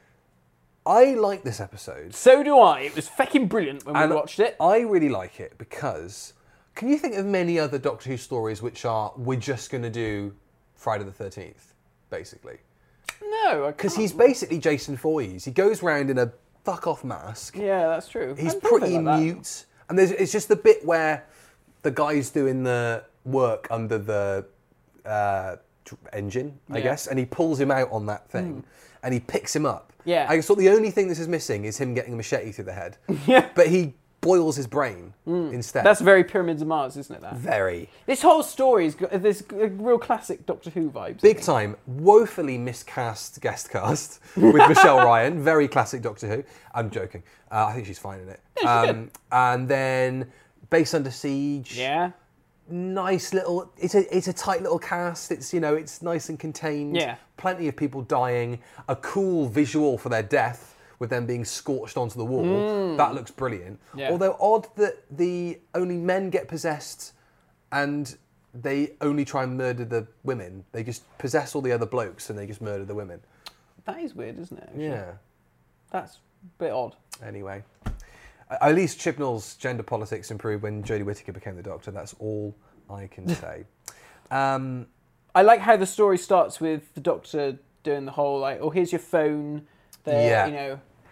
I like this episode. So do I. It was fucking brilliant when And we watched it. I really like it because can you think of many other Doctor Who stories which are we're just going to do Friday the thirteenth, basically? No, Because he's basically Jason Voorhees. He goes round in a fuck off mask. Yeah, that's true. He's I thought pretty about that. mute, and there's it's just the bit where the guy's doing the work under the uh, tr- engine, I Yeah. guess, and he pulls him out on that thing, and he picks him up. Yeah. I thought the only thing this is missing is him getting a machete through the head. Yeah. But he boils his brain instead. That's very Pyramids of Mars, isn't it? That very this whole story's got this real classic Doctor Who vibes. big time, woefully miscast guest cast with Michelle Ryan. Very classic Doctor Who. I'm joking. Uh, I think she's fine in it. Um, and then Base Under Siege. Yeah. Nice little. It's a it's a tight little cast. It's you know it's nice and contained. Yeah. Plenty of people dying. A cool visual for their death with them being scorched onto the wall. That looks brilliant. Yeah. Although odd that the only men get possessed, and they only try and murder the women. They just possess all the other blokes and they just murder the women. That is weird, isn't it? actually? Yeah. That's a bit odd. Anyway. At least Chibnall's gender politics improved when Jodie Whittaker became the Doctor. That's all I can say. Um, I like how the story starts with the Doctor doing the whole like, oh, here's your phone. There, Yeah. you know,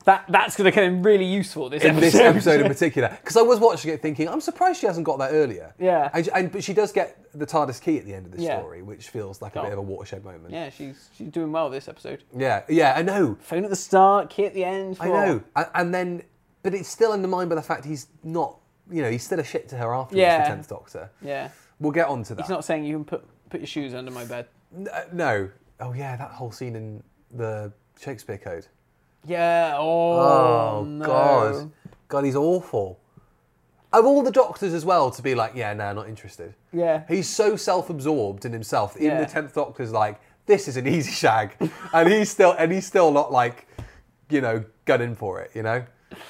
That that's going to come in really useful this in episode. this episode in particular, because I was watching it thinking, I'm surprised she hasn't got that earlier. Yeah. And, and but she does get the TARDIS key at the end of the Yeah. story, which feels like a Oh. bit of a watershed moment. Yeah, she's she's doing well this episode. Yeah, yeah, I know. Phone at the start, key at the end. I oh. know. And, and then, but it's still undermined by the fact he's not, you know, he's still a shit to her afterwards, Yeah. the tenth Doctor. Yeah. We'll get on to that. He's not saying you can put put your shoes under my bed. N- uh, no. Oh, yeah, that whole scene in the Shakespeare Code. Yeah. Oh, Oh, no. God. God, he's awful. Of all the Doctors as well, to be like, yeah, no, not interested. Yeah. He's so self-absorbed in himself that even Yeah. the tenth Doctor's like, this is an easy shag. and he's still and he's still not like, you know, gunning for it, you know?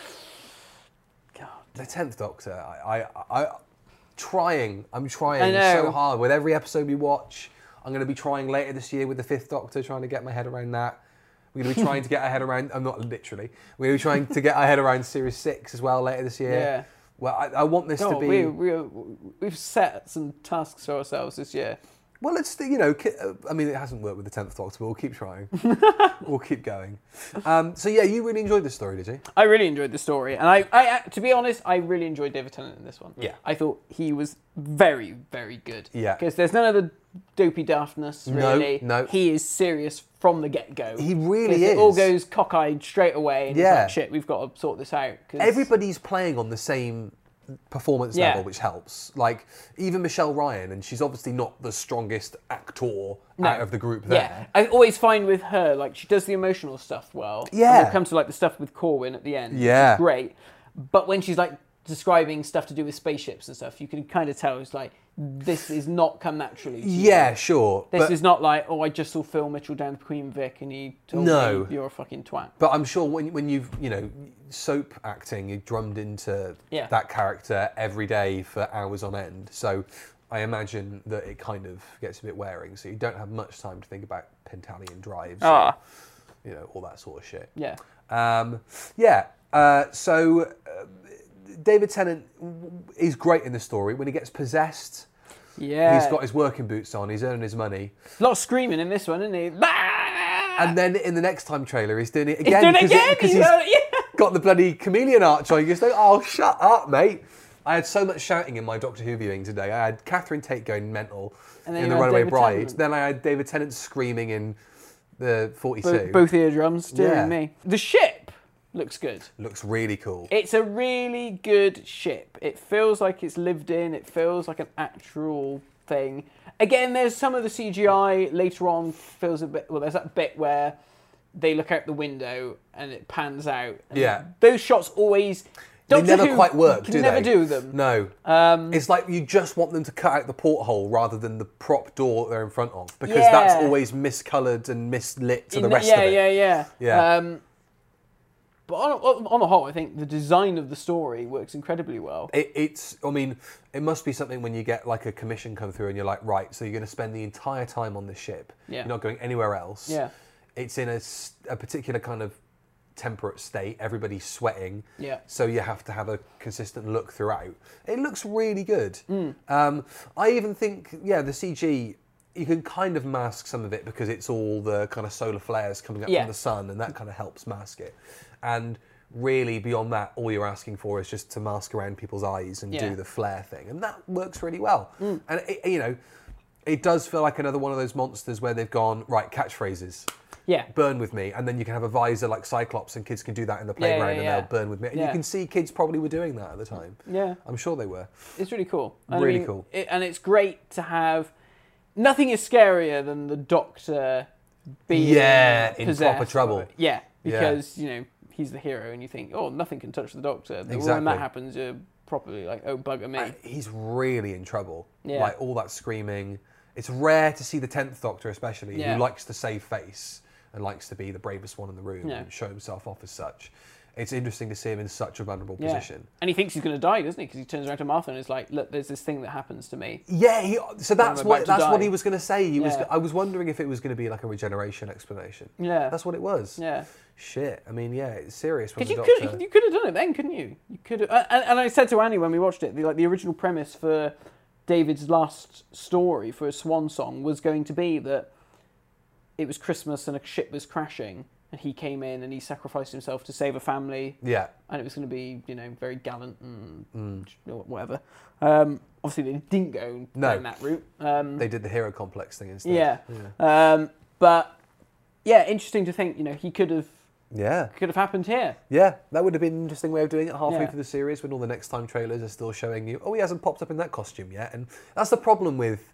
God. The tenth Doctor, I, I, I, trying, I'm trying I know. so hard with every episode we watch. I'm going to be trying later this year with the fifth Doctor, trying to get my head around that. We're going to be trying to get our head around, I'm not literally, we're going to be trying to get our head around Series six as well later this year. Yeah. Well, I, I want this No, to be... we, we, we've set some tasks for ourselves this year. Well, it's, you know, ki- uh, I mean, it hasn't worked with the tenth Doctor, but we'll keep trying. We'll keep going. Um, so, yeah, you really enjoyed this story, did you? I really enjoyed the story, and I, I, to be honest, I really enjoyed David Tennant in this one. Yeah. I thought he was very, very good. Yeah. Because there's none of the dopey daftness, No, really. no. He is serious from the get-go. He really 'Cause is. It all goes cockeyed straight away, and Yeah. it's like, shit, we've got to sort this out. 'cause- Everybody's playing on the same performance Yeah. level, which helps. Like, even Michelle Ryan, and she's obviously not the strongest actor out of the group there. Yeah, I always find with her, like, she does the emotional stuff well. Yeah. And we'll come to, like, the stuff with Corwin at the end. Yeah. Which is great. But when she's, like, describing stuff to do with spaceships and stuff, you can kind of tell it's like, this is not come naturally to you. Yeah, sure. This but, is not like, oh, I just saw Phil Mitchell down to Queen Vic and he told No. me you're a fucking twat. but I'm sure when, when you've, you know, soap acting, you're drummed into Yeah. that character every day for hours on end. So I imagine that it kind of gets a bit wearing. So you don't have much time to think about Pentalion drives, Ah. or, you know, all that sort of shit. Yeah. Um, yeah. Uh, so uh, David Tennant is great in the story. When he gets possessed, Yeah. he's got his working boots on. He's earning his money. A lot of screaming in this one, isn't he? And then in the next time trailer, he's doing it again. He's doing it 'cause again! Because He's he's uh, yeah. got the bloody chameleon arch on. You just go, oh, shut up, mate. I had so much shouting in my Doctor Who viewing today. I had Catherine Tate going mental And then in you The had Runaway David Bride. Tennant. Then I had David Tennant screaming in the forty-two. Both, both eardrums doing Yeah. me. The ship looks good. Looks really cool. It's a really good ship. It feels like it's lived in. It feels like an actual thing. Again, there's some of the C G I later on feels a bit... Well, there's that bit where they look out the window and it pans out. And Yeah. Those shots always... They Doctor never Who quite work, can do never they? do them. No. Um, It's like you just want them to cut out the porthole rather than the prop door that they're in front of, because Yeah. that's always miscoloured and mislit to the in- rest yeah, of it. yeah, yeah, Yeah. Um, but on, on, on the whole, I think the design of the story works incredibly well. It, it's, I mean, it must be something when you get like a commission come through and you're like, right, so you're going to spend the entire time on this ship. Yeah. You're not going anywhere else. Yeah. It's in a, s- a particular kind of temperate state. Everybody's sweating. Yeah. So you have to have a consistent look throughout. It looks really good. Mm. Um, I even think, yeah, the C G, you can kind of mask some of it because it's all the kind of solar flares coming up Yeah. from the sun, and that kind of helps mask it. And really, beyond that, all you're asking for is just to mask around people's eyes and Yeah. do the flare thing, and that works really well. Mm. And it, you know, it does feel like another one of those monsters where they've gone, right, catchphrases. Yeah. Burn with me, and then you can have a visor like Cyclops, and kids can do that in the Yeah, yeah, playground, yeah. and they'll burn with me. And Yeah. you can see kids probably were doing that at the time. Yeah. I'm sure they were. It's really cool. And I Really mean, cool. It, and it's great to have... Nothing is scarier than the Doctor being Yeah, in possessed. proper trouble. Yeah, Yeah. because, you know, he's the hero and you think, oh, nothing can touch the Doctor. But when Exactly. that happens, you're properly like, oh, bugger me. Uh, he's really in trouble. Yeah. Like all that screaming. It's rare to see the tenth Doctor, especially, Yeah. who likes to save face and likes to be the bravest one in the room Yeah. and show himself off as such. It's interesting to see him in such a vulnerable Yeah. position. And he thinks he's going to die, doesn't he? Because he turns around to Martha and is like, look, there's this thing that happens to me. Yeah, he, so that's I'm what about to that's what die. he was going to say. He was. Yeah. I was wondering if it was going to be like a regeneration explanation. Yeah. That's what it was. Yeah. Shit. I mean, yeah, it's serious. When Because the you Doctor... could you could have done it then, couldn't you? You could have, and, and I said to Annie when we watched it, the, like the original premise for David's last story for a swan song was going to be that it was Christmas and a ship was crashing, and he came in and he sacrificed himself to save a family. Yeah. And it was going to be, you know, very gallant and mm. whatever. Um, obviously, they didn't go no. down that route. Um, they did the hero complex thing instead. Yeah. yeah. Um, but yeah, interesting to think. You know, he could have. Yeah. Could have happened here. Yeah, that would have been an interesting way of doing it halfway Yeah. through the series when all the next time trailers are still showing you, oh, he hasn't popped up in that costume yet. And that's the problem with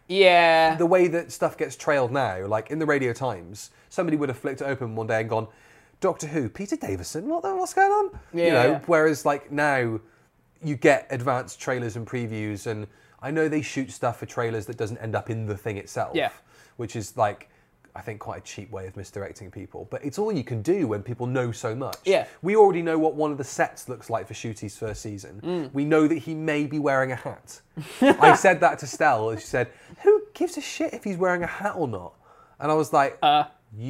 yeah the way that stuff gets trailed now. Like in the Radio Times, somebody would have flicked it open one day and gone, Doctor Who, Peter Davison, what the, what's going on? Yeah, you know, yeah. Whereas like now you get advanced trailers and previews, and I know they shoot stuff for trailers that doesn't end up in the thing itself, yeah. which is like, I think, quite a cheap way of misdirecting people. But it's all you can do when people know so much. Yeah. We already know what one of the sets looks like for Ncuti's first season. Mm. We know that he may be wearing a hat. I said that to Stell, and she said, who gives a shit if he's wearing a hat or not? And I was like, uh,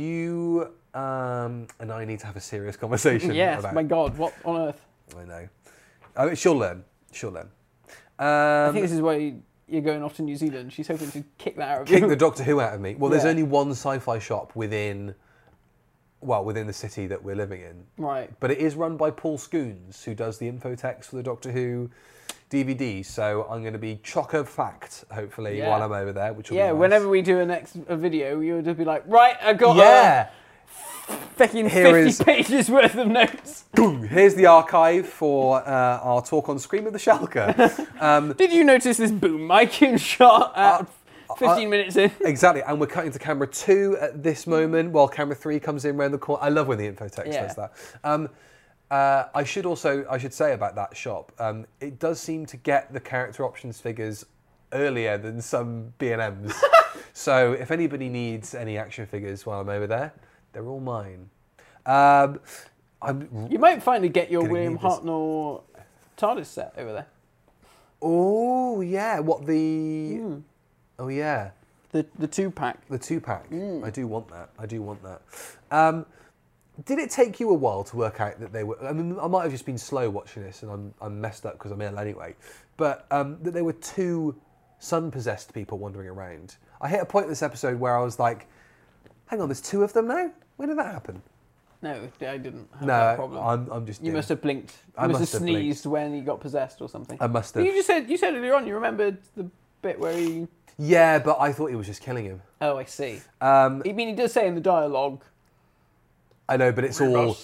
you um, and I need to have a serious conversation yes, about... my God, what on earth? I know. Uh, she'll learn. She'll learn. Um, I think this is why... You, You're going off to New Zealand. She's hoping to kick that out of kick you. the Doctor Who out of me. Well, there's Yeah. only one sci-fi shop within, well, within the city that we're living in. Right. But it is run by Paul Scoons, who does the infotext for the Doctor Who D V D. So I'm going to be chock of fact, hopefully, Yeah. while I'm over there. Which will Yeah, be nice. whenever we do a next a video, you'll just be like, right, I've got yeah. uh, fucking Here fifty is- pages worth of notes. Here's the archive for uh, our talk on Scream of the Shalka. Um, Did you notice this boom mic in shot at Uh, fifteen uh, minutes in? Exactly, and we're cutting to camera two at this moment while camera three comes in round the corner. I love when the infotext Yeah. does that. Um, uh, I should also, I should say about that shop, um, it does seem to get the character options figures earlier than some B and Ms. So if anybody needs any action figures while I'm over there, they're all mine. Um, I'm, You might finally get your Gonna William need this. Hartnell TARDIS set over there. oh yeah, what the? Mm. Oh yeah. The the two pack. The two pack. Mm. I do want that. I do want that. Um, did it take you a while to work out that they were? I mean, I might have just been slow watching this, and I'm I'm messed up because I'm ill anyway. But um, that there were two sun-possessed people wandering around. I hit a point in this episode where I was like, "Hang on, there's two of them now. When did that happen?" No, I didn't have No, that problem. I'm I'm just. you dim. must have blinked. You I must, must have have sneezed when he got possessed or something. I must But have. you just said you said earlier on. You remembered the bit where he. Yeah, but I thought he was just killing him. Oh, I see. Um, I mean, he does say in the dialogue. I know, but it's all.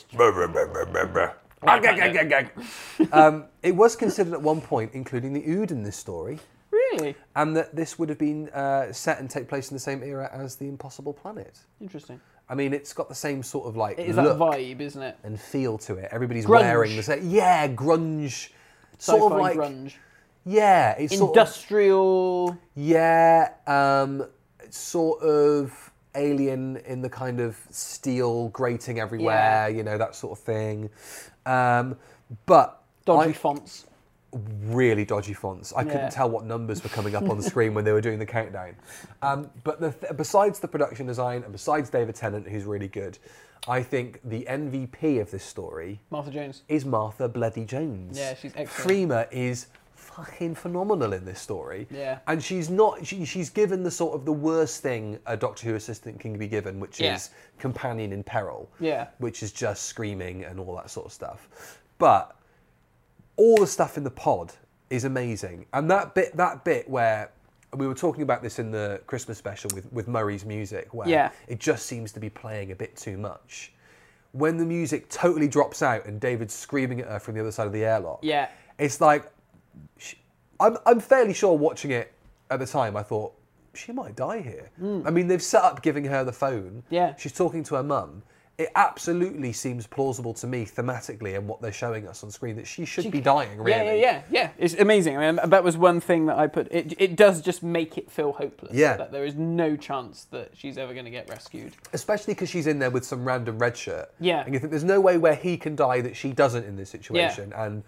um, it was considered at one point, including the Ood in this story, Really and that this would have been uh, set and take place in the same era as the Impossible Planet. interesting. I mean, it's got the same sort of like It is look that vibe, isn't it? and feel to it. Everybody's Grunge. wearing the same. Yeah, grunge. Sort Sci-fi of like grunge. yeah, it's sort of, Industrial. yeah, um, it's sort of alien in the kind of steel grating everywhere, Yeah. you know, that sort of thing. Um, but Dodgy I- fonts. really dodgy fonts. I Yeah. couldn't tell what numbers were coming up on the screen when they were doing the countdown. Um, but the th- besides the production design and besides David Tennant, who's really good, I think the M V P of this story Martha Jones. is Martha Bloody Jones. Yeah, she's excellent. Freema is fucking phenomenal in this story. Yeah. And she's not, she, she's given the sort of the worst thing a Doctor Who assistant can be given, which Yeah. is companion in peril. Yeah. Which is just screaming and all that sort of stuff. But all the stuff in the pod is amazing. And that bit that bit where we were talking about this in the Christmas special with, with Murray's music, where Yeah. it just seems to be playing a bit too much. When the music totally drops out and David's screaming at her from the other side of the airlock, Yeah. it's like, sh I'm, I'm fairly sure watching it at the time, I thought, she might die here. I mean, they've set up giving her the phone. Yeah. She's talking to her mum. It absolutely seems plausible to me thematically and what they're showing us on screen that she should be dying, really. Yeah, yeah, yeah, yeah. It's amazing. I mean, that was one thing that I put. It it does just make it feel hopeless. Yeah. That there is no chance that she's ever going to get rescued. Especially because she's in there with some random red shirt. Yeah. And you think there's no way where he can die that she doesn't in this situation. And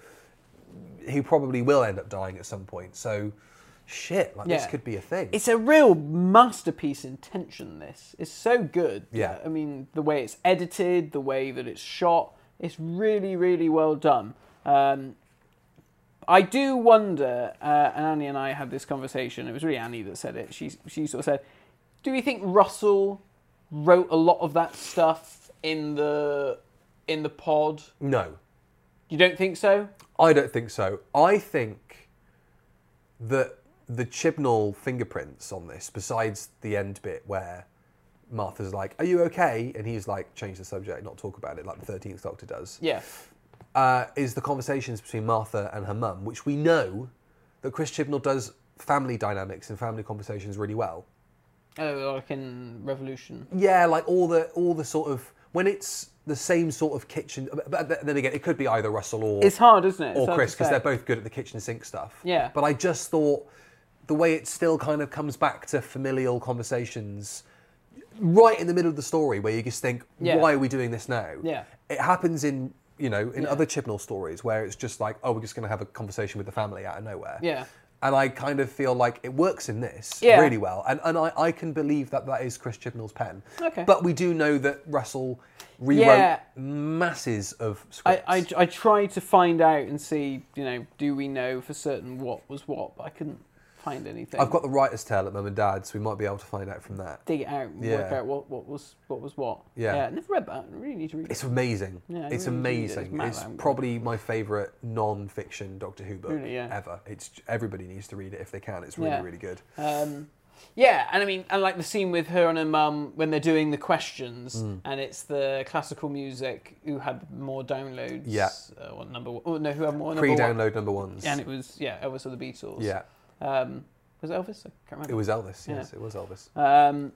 he probably will end up dying at some point. So, shit, like this Yeah. could be a thing. It's a real masterpiece in tension, this. It's so good. Yeah. I mean, the way it's edited, the way that it's shot, it's really, really well done. Um, I do wonder, uh, and Annie and I had this conversation, it was really Annie that said it, she, she sort of said, do you think Russell wrote a lot of that stuff in the in the pod? No. You don't think so? I don't think so. I think that the Chibnall fingerprints on this, besides the end bit where Martha's like, "Are you okay?" and he's like, "Change the subject, not talk about it," like the thirteenth Doctor does. Yeah. Uh, is the conversations between Martha and her mum, which we know that Chris Chibnall does family dynamics and family conversations really well. Oh, like in Revolution. Yeah, like all the all the sort of when it's the same sort of kitchen. But then again, it could be either Russell or It's hard, isn't it? It's or hard Chris to because say. they're both good at the kitchen sink stuff. Yeah. But I just thought the way it still kind of comes back to familial conversations right in the middle of the story where you just think, Yeah. why are we doing this now? Yeah. It happens in, you know, in Yeah. other Chibnall stories where it's just like, oh, we're just going to have a conversation with the family out of nowhere. Yeah. And I kind of feel like it works in this Yeah. really well. And, and I, I can believe that that is Chris Chibnall's pen. Okay. But we do know that Russell rewrote Yeah. masses of I, scripts. I, I tried to find out and see, you know, do we know for certain what was what, but I couldn't find anything. I've got the writer's tale at Mum and Dad's, so we might be able to find out from that. dig it out and Yeah. work out what, what was what was what. Yeah. yeah. I never read that. I really need to read It's it. amazing. Yeah, I it's really do. amazing. It's mad It's that I'm probably my favourite non-fiction Doctor Who book Really, yeah. ever. It's everybody needs to read it if they can. It's really, Yeah. really good. Um, yeah, and I mean, and like the scene with her and her mum when they're doing the questions, Mm. and it's the classical music who had more downloads. Yeah. Uh, what number? one- Oh no, who had more? number Pre-download one. number ones. And it was yeah, Elvis of the Beatles. yeah, Um, was it Elvis? I can't remember. it was Elvis. Yeah. Yes, it was Elvis. Um,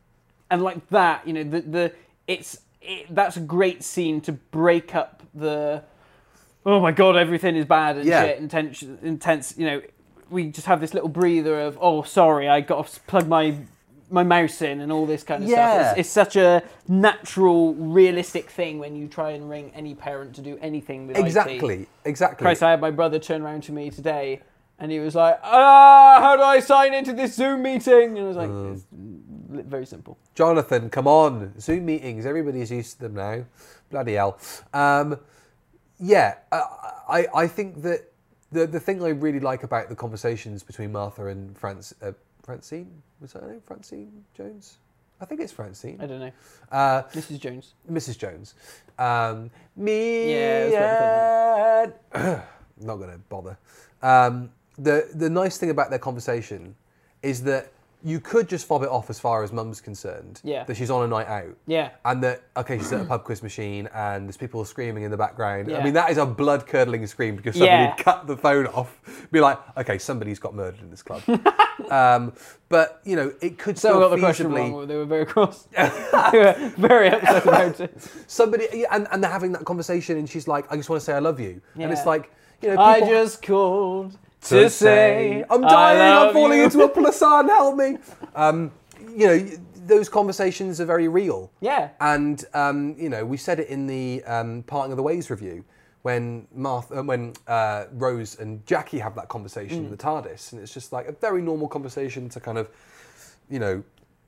and like that, you know, the the it's it, that's a great scene to break up the oh my god, everything is bad and Yeah. shit, intense, intense. You know, we just have this little breather of oh, sorry, I got to plug my my mouse in and all this kind of Yeah. stuff. It's, it's such a natural, realistic thing when you try and ring any parent to do anything with I T. Exactly. Exactly. Christ, I had my brother turn around to me today. And he was like, ah, how do I sign into this Zoom meeting? And I was like, Mm. it's li- very simple. Jonathan, come on. Zoom meetings. Everybody's used to them now. Bloody hell. Um, yeah, I, I, I think that the the thing I really like about the conversations between Martha and France, uh, Francine, was that her name? Francine Jones? I think it's Francine. I don't know. Uh, Missus Jones. Missus Jones. Um, me Yeah, it and... Not going to bother. Um, the the nice thing about their conversation is that you could just fob it off as far as Mum's concerned. Yeah. That she's on a night out. Yeah. And that, okay, she's at a pub quiz machine and there's people screaming in the background. I Yeah. mean, that is a blood-curdling scream because somebody Yeah. cut the phone off. Be like, okay, somebody's got murdered in this club. um, but, you know, it could So still I got the question feasibly... wrong. They were very cross. They were very upset about it. Somebody, yeah, and, and they're having that conversation and she's like, I just want to say I love you. And it's Yeah. like, you know, I people just called to say I'm I dying, I'm love falling you. into a plasan, help me. Um, you know, those conversations are very real. Yeah. And, um, you know, we said it in the um, Parting of the Ways review when Martha, when uh, Rose and Jackie have that conversation Mm. in the TARDIS. And it's just like a very normal conversation to kind of, you know,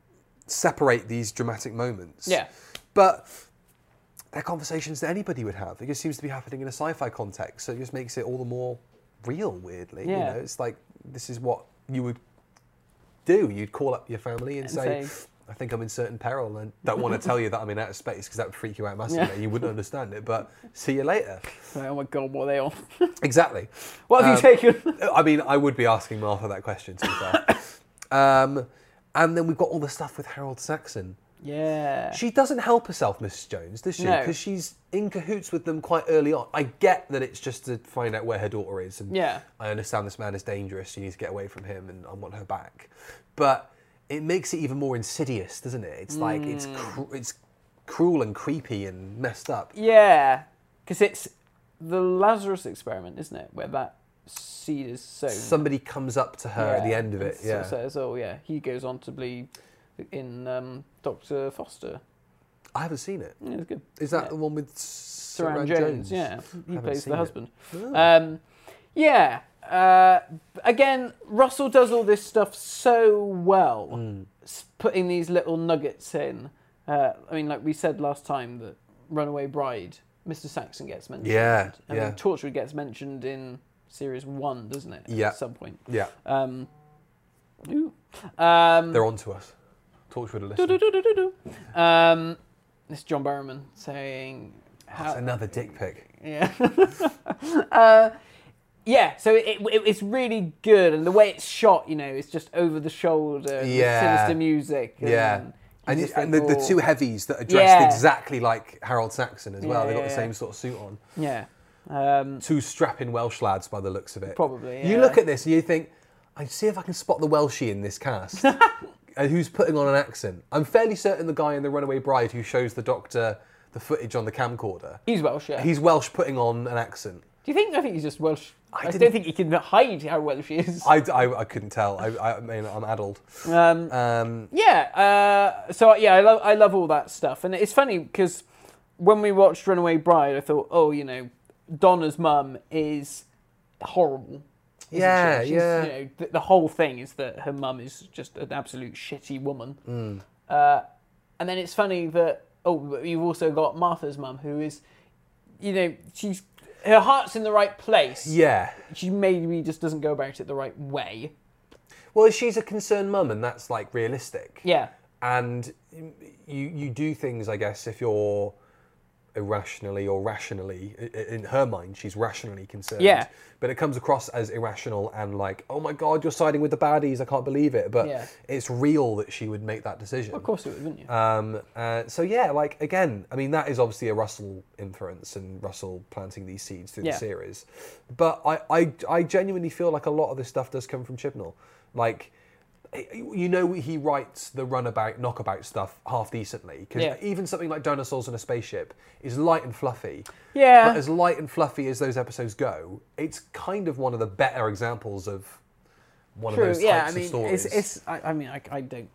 separate these dramatic moments. Yeah. But they're conversations that anybody would have. It just seems to be happening in a sci-fi context. So it just makes it all the more real, weirdly. Yeah. You know, it's like, this is what you would do. You'd call up your family and, And say, say- I think I'm in certain peril and don't want to tell you that I'm in outer space because that would freak you out massively. Yeah. You wouldn't understand it, but see you later. Like, oh my god, what are they on? Exactly. What have Um, you taken? I mean, I would be asking Martha that question, to be fair. um, and then we've got all the stuff with Harold Saxon. Yeah. She doesn't help herself, Missus Jones, does she? No. Because she's in cahoots with them quite early on. I get that it's just to find out where her daughter is. And Yeah. I understand this man is dangerous. She needs to get away from him and I want her back. But it makes it even more insidious, doesn't it? It's like, it's Mm. cru- it's cruel and creepy and messed up. Yeah. Because it's the Lazarus experiment, isn't it? Where that seed is sown. Somebody comes up to her at the Yeah, end of it. and sort Yeah. of says, oh yeah, he goes on to be in um, Doctor Foster. I haven't seen it. Yeah, it's good. Is that Yeah. the one with Saran Saran Jones, yeah. He Haven't plays seen the it. husband. Oh. Um, yeah. Uh, again, Russell does all this stuff so well, Mm. s- putting these little nuggets in. Uh, I mean, like we said last time, that Runaway Bride, Mister Saxon gets mentioned. Yeah, I yeah. mean, Torchwood gets mentioned in series one, doesn't it? Yeah. At some point. Yeah. Um, ooh. Um, They're on to us. Torchwood are do, do, listening. do, do, do, do. Um, It's John Barrowman saying... How, That's another dick pic. Yeah. uh, yeah, so it, it, it's really good. And the way it's shot, you know, it's just over the shoulder. And Yeah. with sinister music. And Yeah. you And, just you- and think, the, the oh, two heavies that are dressed Yeah. exactly like Harold Saxon as well. Yeah, They've got yeah, the yeah. same sort of suit on. Yeah. Um, Two strapping Welsh lads by the looks of it. Probably, You yeah. look at this and you think, I see if I can spot the Welshie in this cast. And who's putting on an accent? I'm fairly certain the guy in The Runaway Bride who shows the doctor the footage on the camcorder, he's Welsh, yeah. he's Welsh putting on an accent. Do you think? I think he's just Welsh. I, didn't- don't think he can hide how Welsh he is. I, I, I couldn't tell. I, I mean, I'm addled. Um, Um, yeah. Uh, so yeah, I love I love all that stuff, and it's funny because when we watched Runaway Bride, I thought, oh, you know, Donna's mum is horrible. isn't Yeah, she? She's, yeah. You know, the, the whole thing is that her mum is just an absolute shitty woman. Mm. Uh, and then it's funny that oh, but you've also got Martha's mum, who is, you know, she's her heart's in the right place. yeah. She maybe just doesn't go about it the right way. Well, she's a concerned mum, and that's like realistic. Yeah. And you you do things, I guess, if you're irrationally or rationally, i- i- in her mind, she's rationally concerned. Yeah. But it comes across as irrational and like, oh my God, you're siding with the baddies, I can't believe it. But Yeah. it's real that she would make that decision. Of course it would, wouldn't you? Um, uh, so yeah, like again, I mean that is obviously a Russell influence and Russell planting these seeds through Yeah. the series. But I, I, I genuinely feel like a lot of this stuff does come from Chibnall. Like, you know, he writes the runabout, knockabout stuff half decently because Yeah. even something like Dinosaurs on a Spaceship is light and fluffy. Yeah. But as light and fluffy as those episodes go, it's kind of one of the better examples of one True. of those Yeah. types I mean, of stories. it's. it's I, I mean, I, I don't.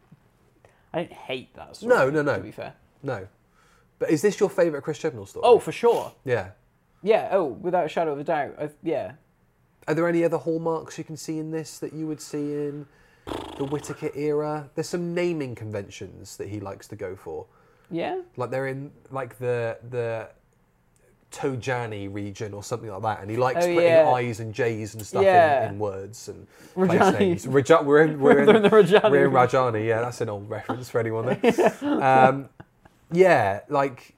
I don't hate that story. No, no, no. To be fair. No. But is this your favourite Chris Chibnall story? Oh, for sure. Yeah. Yeah. Oh, without a shadow of a doubt. I, yeah. Are there any other hallmarks you can see in this that you would see in the Whittaker era? There's some naming conventions that he likes to go for. Yeah. Like they're in like the the Tojani region or something like that, and he likes Oh, putting yeah. I's and J's and stuff Yeah. in, in words and place Rajani. names. Raja- we're in we're in, They're in the Rajani we're in region. Rajani. Yeah, that's an old reference for anyone there. um, yeah, like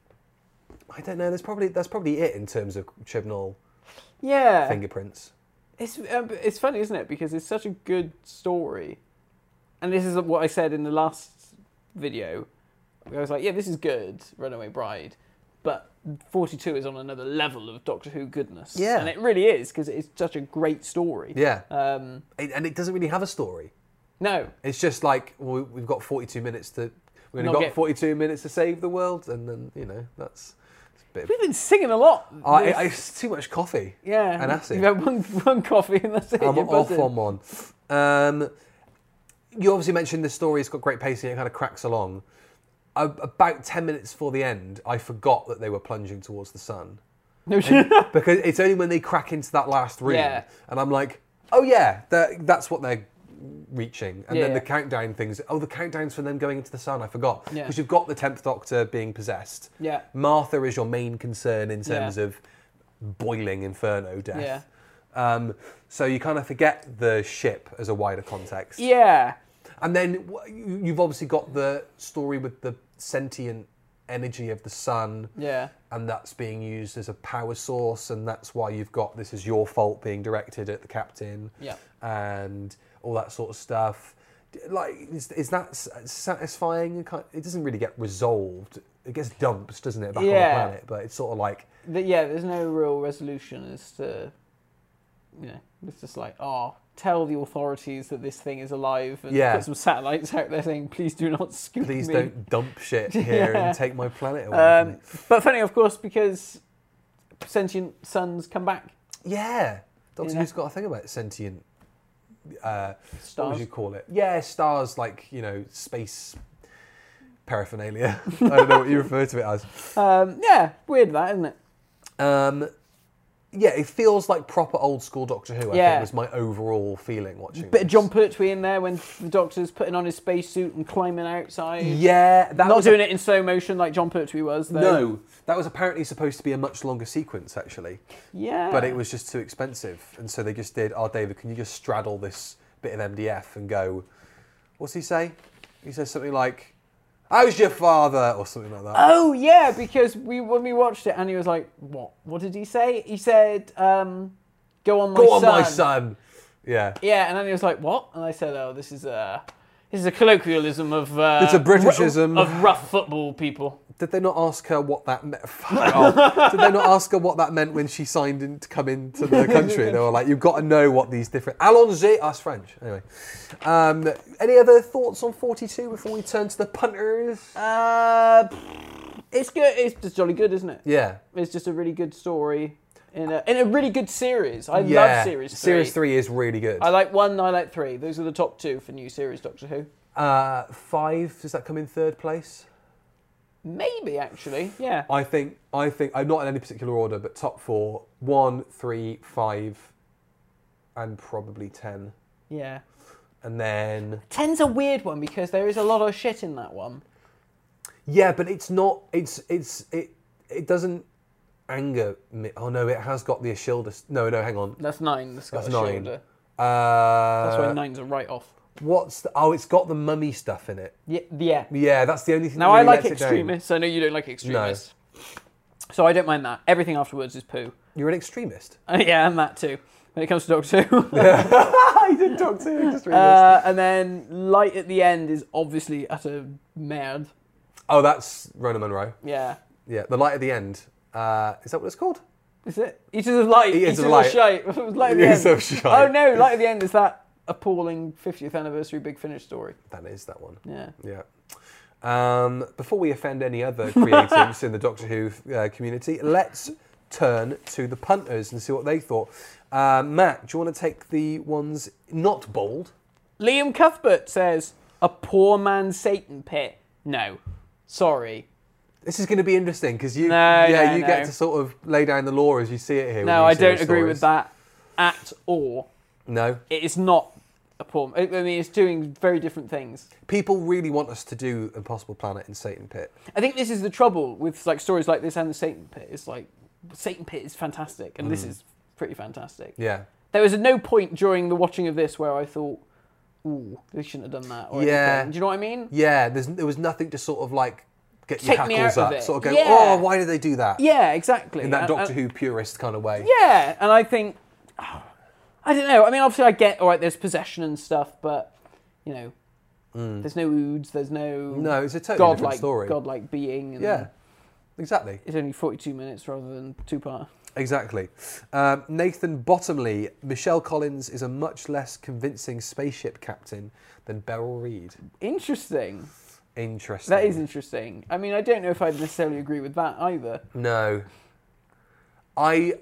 I don't know. There's probably that's probably it in terms of Chibnall Yeah. fingerprints. It's um, it's funny, isn't it? Because it's such a good story, and this is what I said in the last video. I was like, yeah, this is good, Runaway Bride, but forty-two is on another level of Doctor Who goodness. Yeah. And it really is, because it's such a great story. Yeah, Um, It- and it doesn't really have a story. no. It's just like, well, we've got forty-two minutes to, we've only Not got get- forty-two minutes to save the world, and then you know that's it's a bit. Of, We've been singing a lot. I, this- I, it's too much coffee. yeah. and acid. You've had one, one coffee and that's it. I'm you're off buzzing. on one. Um, you obviously mentioned this story. It's got great pacing. It kind of cracks along. A- about ten minutes before the end, I forgot that they were plunging towards the sun. Because it's only when they crack into that last room, Yeah. and I'm like, oh yeah, that- that's what they're reaching. And Yeah, then the yeah. countdown things. Oh, the countdown's for them going into the sun. I forgot because Yeah. you've got the tenth Doctor being possessed. Yeah. Martha is your main concern in terms Yeah. of boiling inferno death. Yeah. Um, so you kind of forget the ship as a wider context. Yeah. And then wh- you- you've obviously got the story with the sentient energy of the sun, Yeah. and that's being used as a power source, and that's why you've got this is your fault being directed at the captain, Yeah. and all that sort of stuff. D- Like, is, is that s- satisfying? It can't- It doesn't really get resolved. It gets dumped, doesn't it, back on the Yeah. planet? But it's sort of like, The, yeah, there's no real resolution as to, you know, it's just like, oh, tell the authorities that this thing is alive and Yeah. put some satellites out there saying, please do not scoop please me. don't dump shit here Yeah. and take my planet away from me. Um, but funny, of course, because sentient suns come back. Yeah. Doctor Yeah. Who's got a thing about sentient, uh, what Stars. would you call it? Yeah, stars, like, you know, space paraphernalia. I don't know what you refer to it as. Um, yeah, weird that, isn't it? Um, yeah, it feels like proper old school Doctor Who, I Yeah. think, was my overall feeling watching Bit of this. John Pertwee in there when the Doctor's putting on his spacesuit and climbing outside. Yeah, that Not was doing a, it in slow motion like John Pertwee was, though. No, that was apparently supposed to be a much longer sequence, actually. Yeah. But it was just too expensive. And so they just did, oh, David, can you just straddle this bit of M D F and go, what's he say? He says something like, How's your father? Or something like that. Oh, yeah, because we when we watched it, Annie was like, what? What did he say? He said, um, go on, my Go son. on, my son. Yeah. Yeah, and Annie was like, what? And I said, oh, this is a, this is a colloquialism of... Uh, It's a Britishism. Of rough football people. Did they not ask her what that meant? Oh. Did they not ask her what that meant when she signed in to come into the country? They were like, you've got to know what these different... Allons-y. That's French. Anyway. Um, any other thoughts on forty-two before we turn to the punters? Uh, it's good. It's just jolly good, isn't it? Yeah. It's just a really good story in a, in a really good series. I yeah. love series three. Series three is really good. I like one, I like three. Those are the top two for new series Doctor Who. Uh, five, does that come in third place? Maybe, actually, yeah. I think, I think, I'm not in any particular order, but top four, one, three, five, and probably ten. Yeah. And then... Ten's a weird one because there is a lot of shit in that one. Yeah, but it's not, it's, it's, it, it doesn't anger me. Oh no, it has got the Ashildus. No, no, hang on. That's nine, that's got That's a nine. shoulder. Uh, That's why nine's a write-off. What's the, oh, it's got the mummy stuff in it. Yeah, yeah. Yeah, that's the only thing. Now, that I really like lets it down. extremists. I know you don't like extremists. So I don't mind that. Everything afterwards is poo. You're an extremist. Uh, yeah, and that too. When it comes to Doctor Who. I did talk to an extremist. Uh, and then light at the end is obviously utter mad. Oh, that's Rona Munro. Yeah. Yeah, the light at the end. Uh, is that what it's called? Is it? Eaters of Light. Eaters of of Light. Shite. It was light at the Eaters end. of Shite. Oh no, light at the end is that appalling fiftieth anniversary Big Finish story. That is that one. Yeah. Yeah. Um, before we offend any other creatives in the Doctor Who uh, community, let's turn to the punters and see what they thought. Uh, Matt, do you want to take the ones not bold? Liam Cuthbert says, a poor man's Satan pit. No. Sorry. This is going to be interesting because you, No, yeah, no, you no. get to sort of lay down the law as you see it here. No, when you I see don't the agree stories. with that at all. No. It is not a poor... I mean, it's doing very different things. People really want us to do Impossible Planet and Satan Pit. I think this is the trouble with like stories like this and the Satan Pit. It's like, Satan Pit is fantastic, and this is pretty fantastic. Yeah. There was no point during the watching of this where I thought, ooh, they shouldn't have done that. Or Yeah. anything. Do you know what I mean? Yeah, there's, there was nothing to sort of like get your Take me hackles out up. of it. Sort of go, Yeah. oh, why did they do that? Yeah, exactly. In that And- Doctor and- Who purist kind of way. Yeah, and I think, oh, I don't know. I mean, obviously I get, all right, there's possession and stuff, but, you know, there's no oods, there's no... No, it's a totally different godlike, story. godlike being. And Yeah, exactly. It's only forty-two minutes rather than two-part. Exactly. Um, Nathan Bottomley, Michelle Collins is a much less convincing spaceship captain than Beryl Reid. Interesting. Interesting. That is interesting. I mean, I don't know if I'd necessarily agree with that either. No. I...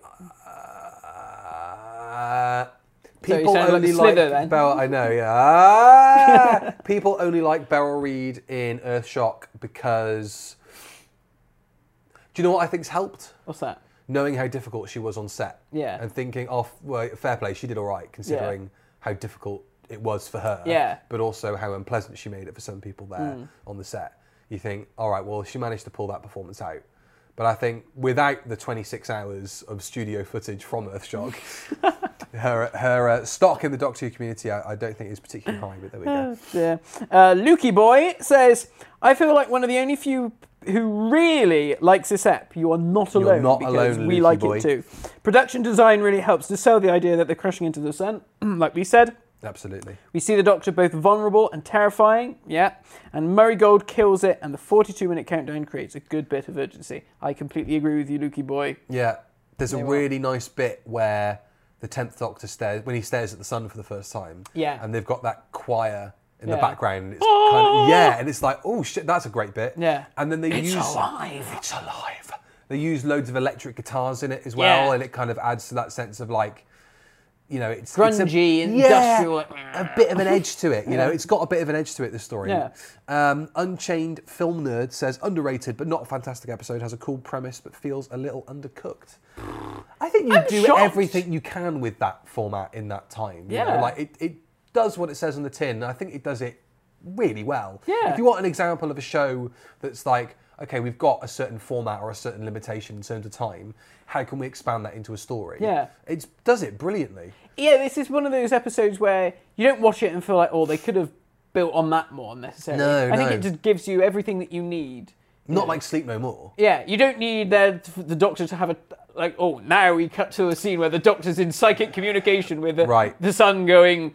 Uh, So you people sound like only the like, Slither, then. Beryl... I know, yeah. Ah! People only like Beryl Reid in Earthshock because... Do you know what I think's helped? What's that? Knowing how difficult she was on set. Yeah. And thinking, oh, well, fair play, she did all right, considering how difficult it was for her. Yeah. But also how unpleasant she made it for some people there on the set. You think, all right, well, she managed to pull that performance out. But I think without the twenty-six hours of studio footage from Earthshock, her her uh, stock in the Doctor Who community, I, I don't think is particularly high, but there we go. Yeah. Uh, Lukey Boy says, I feel like one of the only few who really likes this ep. You are not You're alone not because alone, we Lukey like Boy. it too. Production design really helps to sell the idea that they're crashing into the sun, like we said. Absolutely. We see the Doctor both vulnerable and terrifying, yeah, and Murray Gold kills it, and the forty-two minute countdown creates a good bit of urgency. I completely agree with you, Lukey Boy. Yeah. There's a They will. really nice bit where the tenth Doctor stares, when he stares at the sun for the first time. Yeah. And they've got that choir in the Yeah. background. It's kind of, yeah, and it's like, oh shit, that's a great bit. Yeah. And then they It's use... alive. It's alive. They use loads of electric guitars in it as well, Yeah. and it kind of adds to that sense of like, you know, it's Grungy, it's a, industrial, like, yeah, a bit of an edge to it. You know, Yeah. it's got a bit of an edge to it. This story. Yeah. Um, Unchained Film Nerd says underrated, but not a fantastic episode. Has a cool premise, but feels a little undercooked. I think you I'm do shocked. everything you can with that format in that time. You Yeah. know? Like it, it does what it says on the tin. And I think it does it really well. Yeah. If you want an example of a show that's like, okay, we've got a certain format or a certain limitation in terms of time, how can we expand that into a story? Yeah. It does it brilliantly. Yeah, this is one of those episodes where you don't watch it and feel like, oh, they could have built on that more necessarily. No, I think no. it just gives you everything that you need. Not Yeah. like Sleep No More. Yeah, you don't need the, the Doctor to have a like. Oh, now we cut to a scene where the Doctor's in psychic communication with the, Right. the son, going,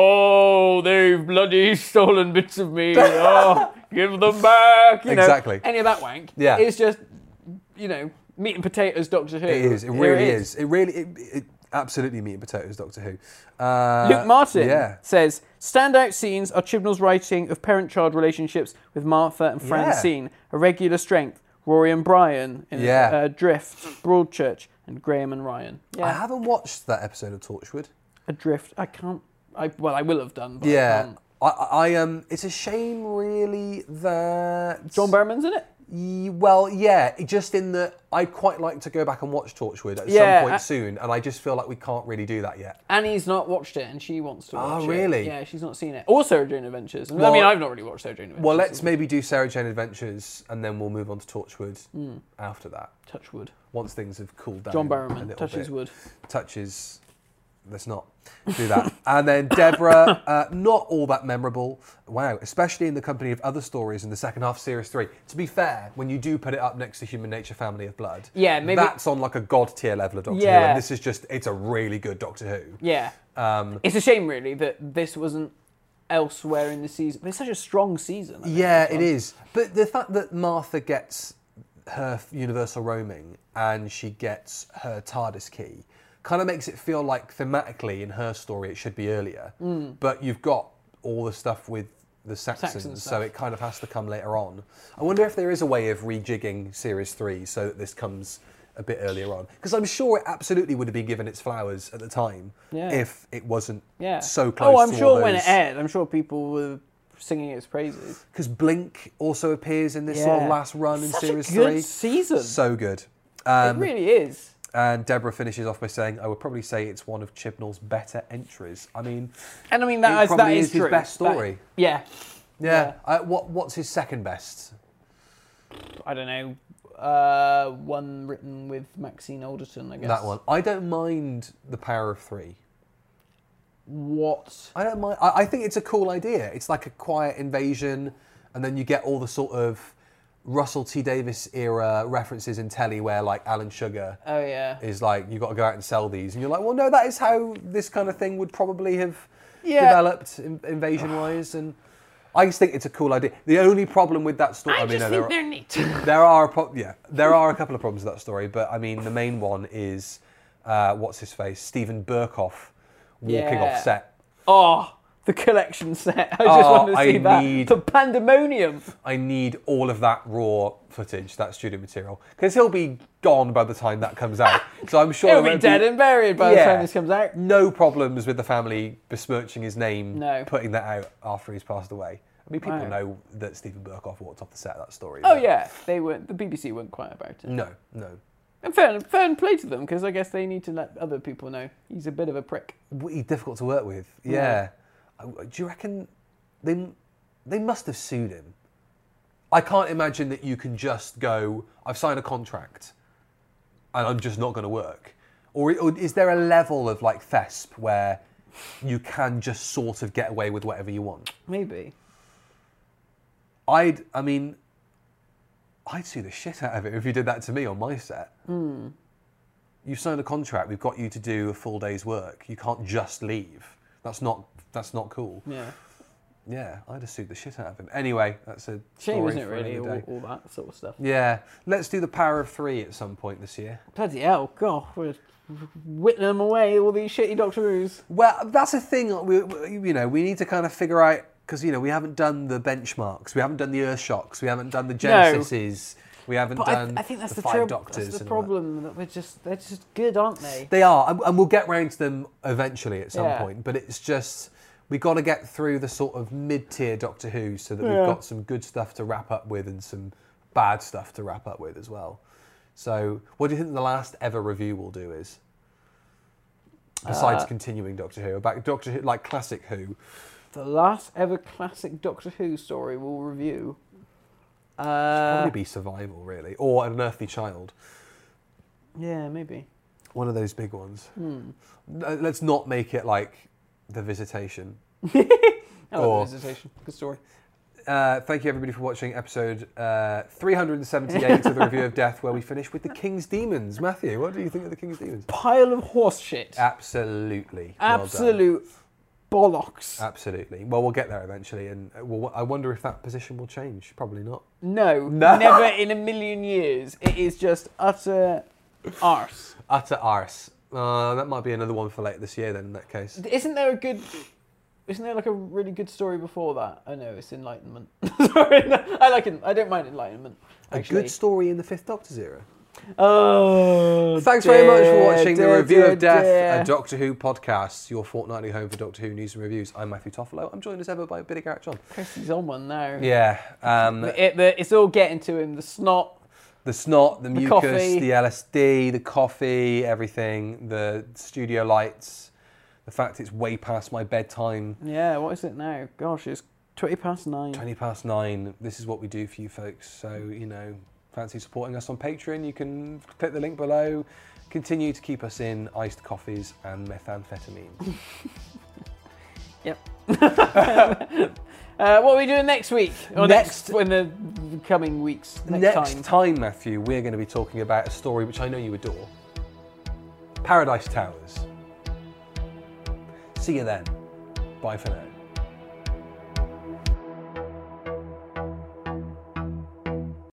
"Oh, they've bloody stolen bits of me. Oh, give them back." You know, Exactly. any of that wank. Yeah. It's just, you know, meat and potatoes Doctor Who. It is. It Here really is. It really. It, it absolutely meat and potatoes Doctor Who. Uh, Luke Martin Yeah. says, standout scenes are Chibnall's writing of parent-child relationships with Martha and Francine, a regular strength, Rory and Brian in Yeah. uh, Adrift, Broadchurch, and Graham and Ryan. Yeah, I haven't watched that episode of Torchwood. Adrift, I can't, I well, I will have done, but I Yeah. can't. I, I um. It's a shame, really, that John Barrowman's in it? Ye- Well, yeah, just in that I'd quite like to go back and watch Torchwood at Yeah, some point I- soon, and I just feel like we can't really do that yet. Annie's not watched it, and she wants to watch Oh, it. really? Yeah, she's not seen it. Or Sarah Jane Adventures. I Well- mean, I've not really watched Sarah Jane Adventures. Well, let's maybe do Sarah Jane Adventures, and then we'll move on to Torchwood Hmm. after that, Touch wood. once things have cooled down. John a Barrowman, little touches bit. wood. Touches. Let's not do that. And then Deborah, uh, not all that memorable. Wow, especially in the company of other stories in the second half of Series three. To be fair, when you do put it up next to Human Nature Family of Blood, Yeah, maybe- that's on like a god tier level of Doctor Who. Yeah. And this is just, it's a really good Doctor Who. Yeah. Um, It's a shame, really, that this wasn't elsewhere in the season. It's such a strong season. I think, Yeah, this it one. is. But the fact that Martha gets her universal roaming and she gets her TARDIS key kind of makes it feel like thematically in her story it should be earlier. But you've got all the stuff with the Saxons, Saxon so stuff. it kind of has to come later on. I wonder if there is a way of rejigging Series three so that this comes a bit earlier on. Because I'm sure it absolutely would have been given its flowers at the time Yeah. if it wasn't Yeah. so close Oh, I'm to sure all when it those- aired, I'm sure people were singing its praises. Because Blink also appears in this sort of Yeah. last run in Such a Series good three. season. So good. It Um, really is. and Deborah finishes off by saying, I would probably say it's one of Chibnall's better entries. I mean, And I mean, that it is, that probably is is his true. best That- story. yeah. yeah. I, what What's his second best? I don't know. Uh, one written with Maxine Alderton, I guess. That one. I don't mind The Power of Three. What? I don't mind. I, I think it's a cool idea. It's like a quiet invasion, and then you get all the sort of Russell T Davies era references in telly where like Alan Sugar Oh, yeah. is like, you got to go out and sell these. And you're like, well, no, that is how this kind of thing would probably have Yeah. developed in, invasion-wise. And I just think it's a cool idea. The only problem with that story... I, I, mean, just no, think there, they're neat. there are a pro- yeah, there are a couple of problems with that story, but I mean, the main one is, uh, what's his face? Stephen Burkoff walking Yeah. off set. Oh, the collection set. I just Oh, want to see I that. need- The pandemonium. I need all of that raw footage, that studio material, because he'll be gone by the time that comes out. So I'm sure He'll there be won't dead and buried by the Yeah. time this comes out. No problems with the family besmirching his name, No. putting that out after he's passed away. I mean, people Wow. know that Stephen Burkoff walked off the set of that story. Oh, but- yeah. They weren't, the B B C weren't quiet about it. No, no. And fair, fair play to them, because I guess they need to let other people know he's a bit of a prick. He's difficult to work with. Yeah. Yeah. Uh, Do you reckon they they must have sued him? I can't imagine that you can just go, I've signed a contract and I'm just not going to work. Or, or is there a level of like thesp where you can just sort of get away with whatever you want? Maybe. I'd, I mean, I'd sue the shit out of it if you did that to me on my set. Hmm. You signed a contract, we've got you to do a full day's work. You can't just leave. That's not, that's not cool. Yeah. Yeah, I'd have sued the shit out of him. Anyway, that's a Shame, story isn't it, for really? another All, day. all that sort of stuff. Yeah, let's do the Power of Three at some point this year. Bloody hell, God, we're whittling them away, all these shitty Doctor Who's. Well, that's a thing. We, we, you know, we need to kind of figure out, because you know we haven't done the benchmarks, we haven't done the Earth Shocks, we haven't done the Genesises, we haven't But I, done I think that's the, the, Five trou- Doctors. That's the and all that. problem, that we're just, they're just good, aren't they? They are, and, and we'll get round to them eventually at some Yeah. point. But it's just we got to get through the sort of mid-tier Doctor Who so that Yeah. we've got some good stuff to wrap up with and some bad stuff to wrap up with as well. So, what do you think the last ever review we'll do is? Besides Uh, continuing Doctor Who, about Doctor Who, like classic Who. The last ever classic Doctor Who story we'll review. Uh, Probably be Survival, really, or An Unearthly Child. yeah, maybe. One of those big ones. Hmm. No, let's not make it like The Visitation. I like Or- the Visitation. Good story. Uh, thank you everybody for watching episode uh, three hundred seventy-eight of the Review of Death, where we finish with the King's Demons. Matthew, what do you think of the King's Demons? Pile of horse shit. Absolutely. Well done. Absolute bollocks. Absolutely. Well, we'll get there eventually, and we'll, I wonder if that position will change. Probably not. No, No. never in a million years. It is just utter arse. Utter arse. Uh, that might be another one for later this year then, in that case. Isn't there a good... Isn't there like a really good story before that? Oh no, it's Enlightenment. Sorry, no, I like it. I don't mind Enlightenment. Actually. A good story in the Fifth Doctor's era. Oh, Thanks very much for watching the dear, Review dear, of Death, dear. a Doctor Who podcast, your fortnightly home for Doctor Who news and reviews. I'm Matthew Toffolo. I'm joined as ever by Billy Garrett John. Chrissy's on one now. Yeah. Um, It, the, it's all getting to him. The snot. the snot, the, The mucus, coffee. the L S D, the coffee, everything, the studio lights, the fact it's way past my bedtime. Yeah, what is it now? Gosh, it's twenty past nine. twenty past nine. This is what we do for you folks. So, you know, fancy supporting us on Patreon, you can click the link below. Continue to keep us in iced coffees and methamphetamine. Yep. uh, what are we doing next week? Or next, Next- in the coming weeks? Next, Next time. time, Matthew, we're going to be talking about a story which I know you adore. Paradise Towers. See you then. Bye for now.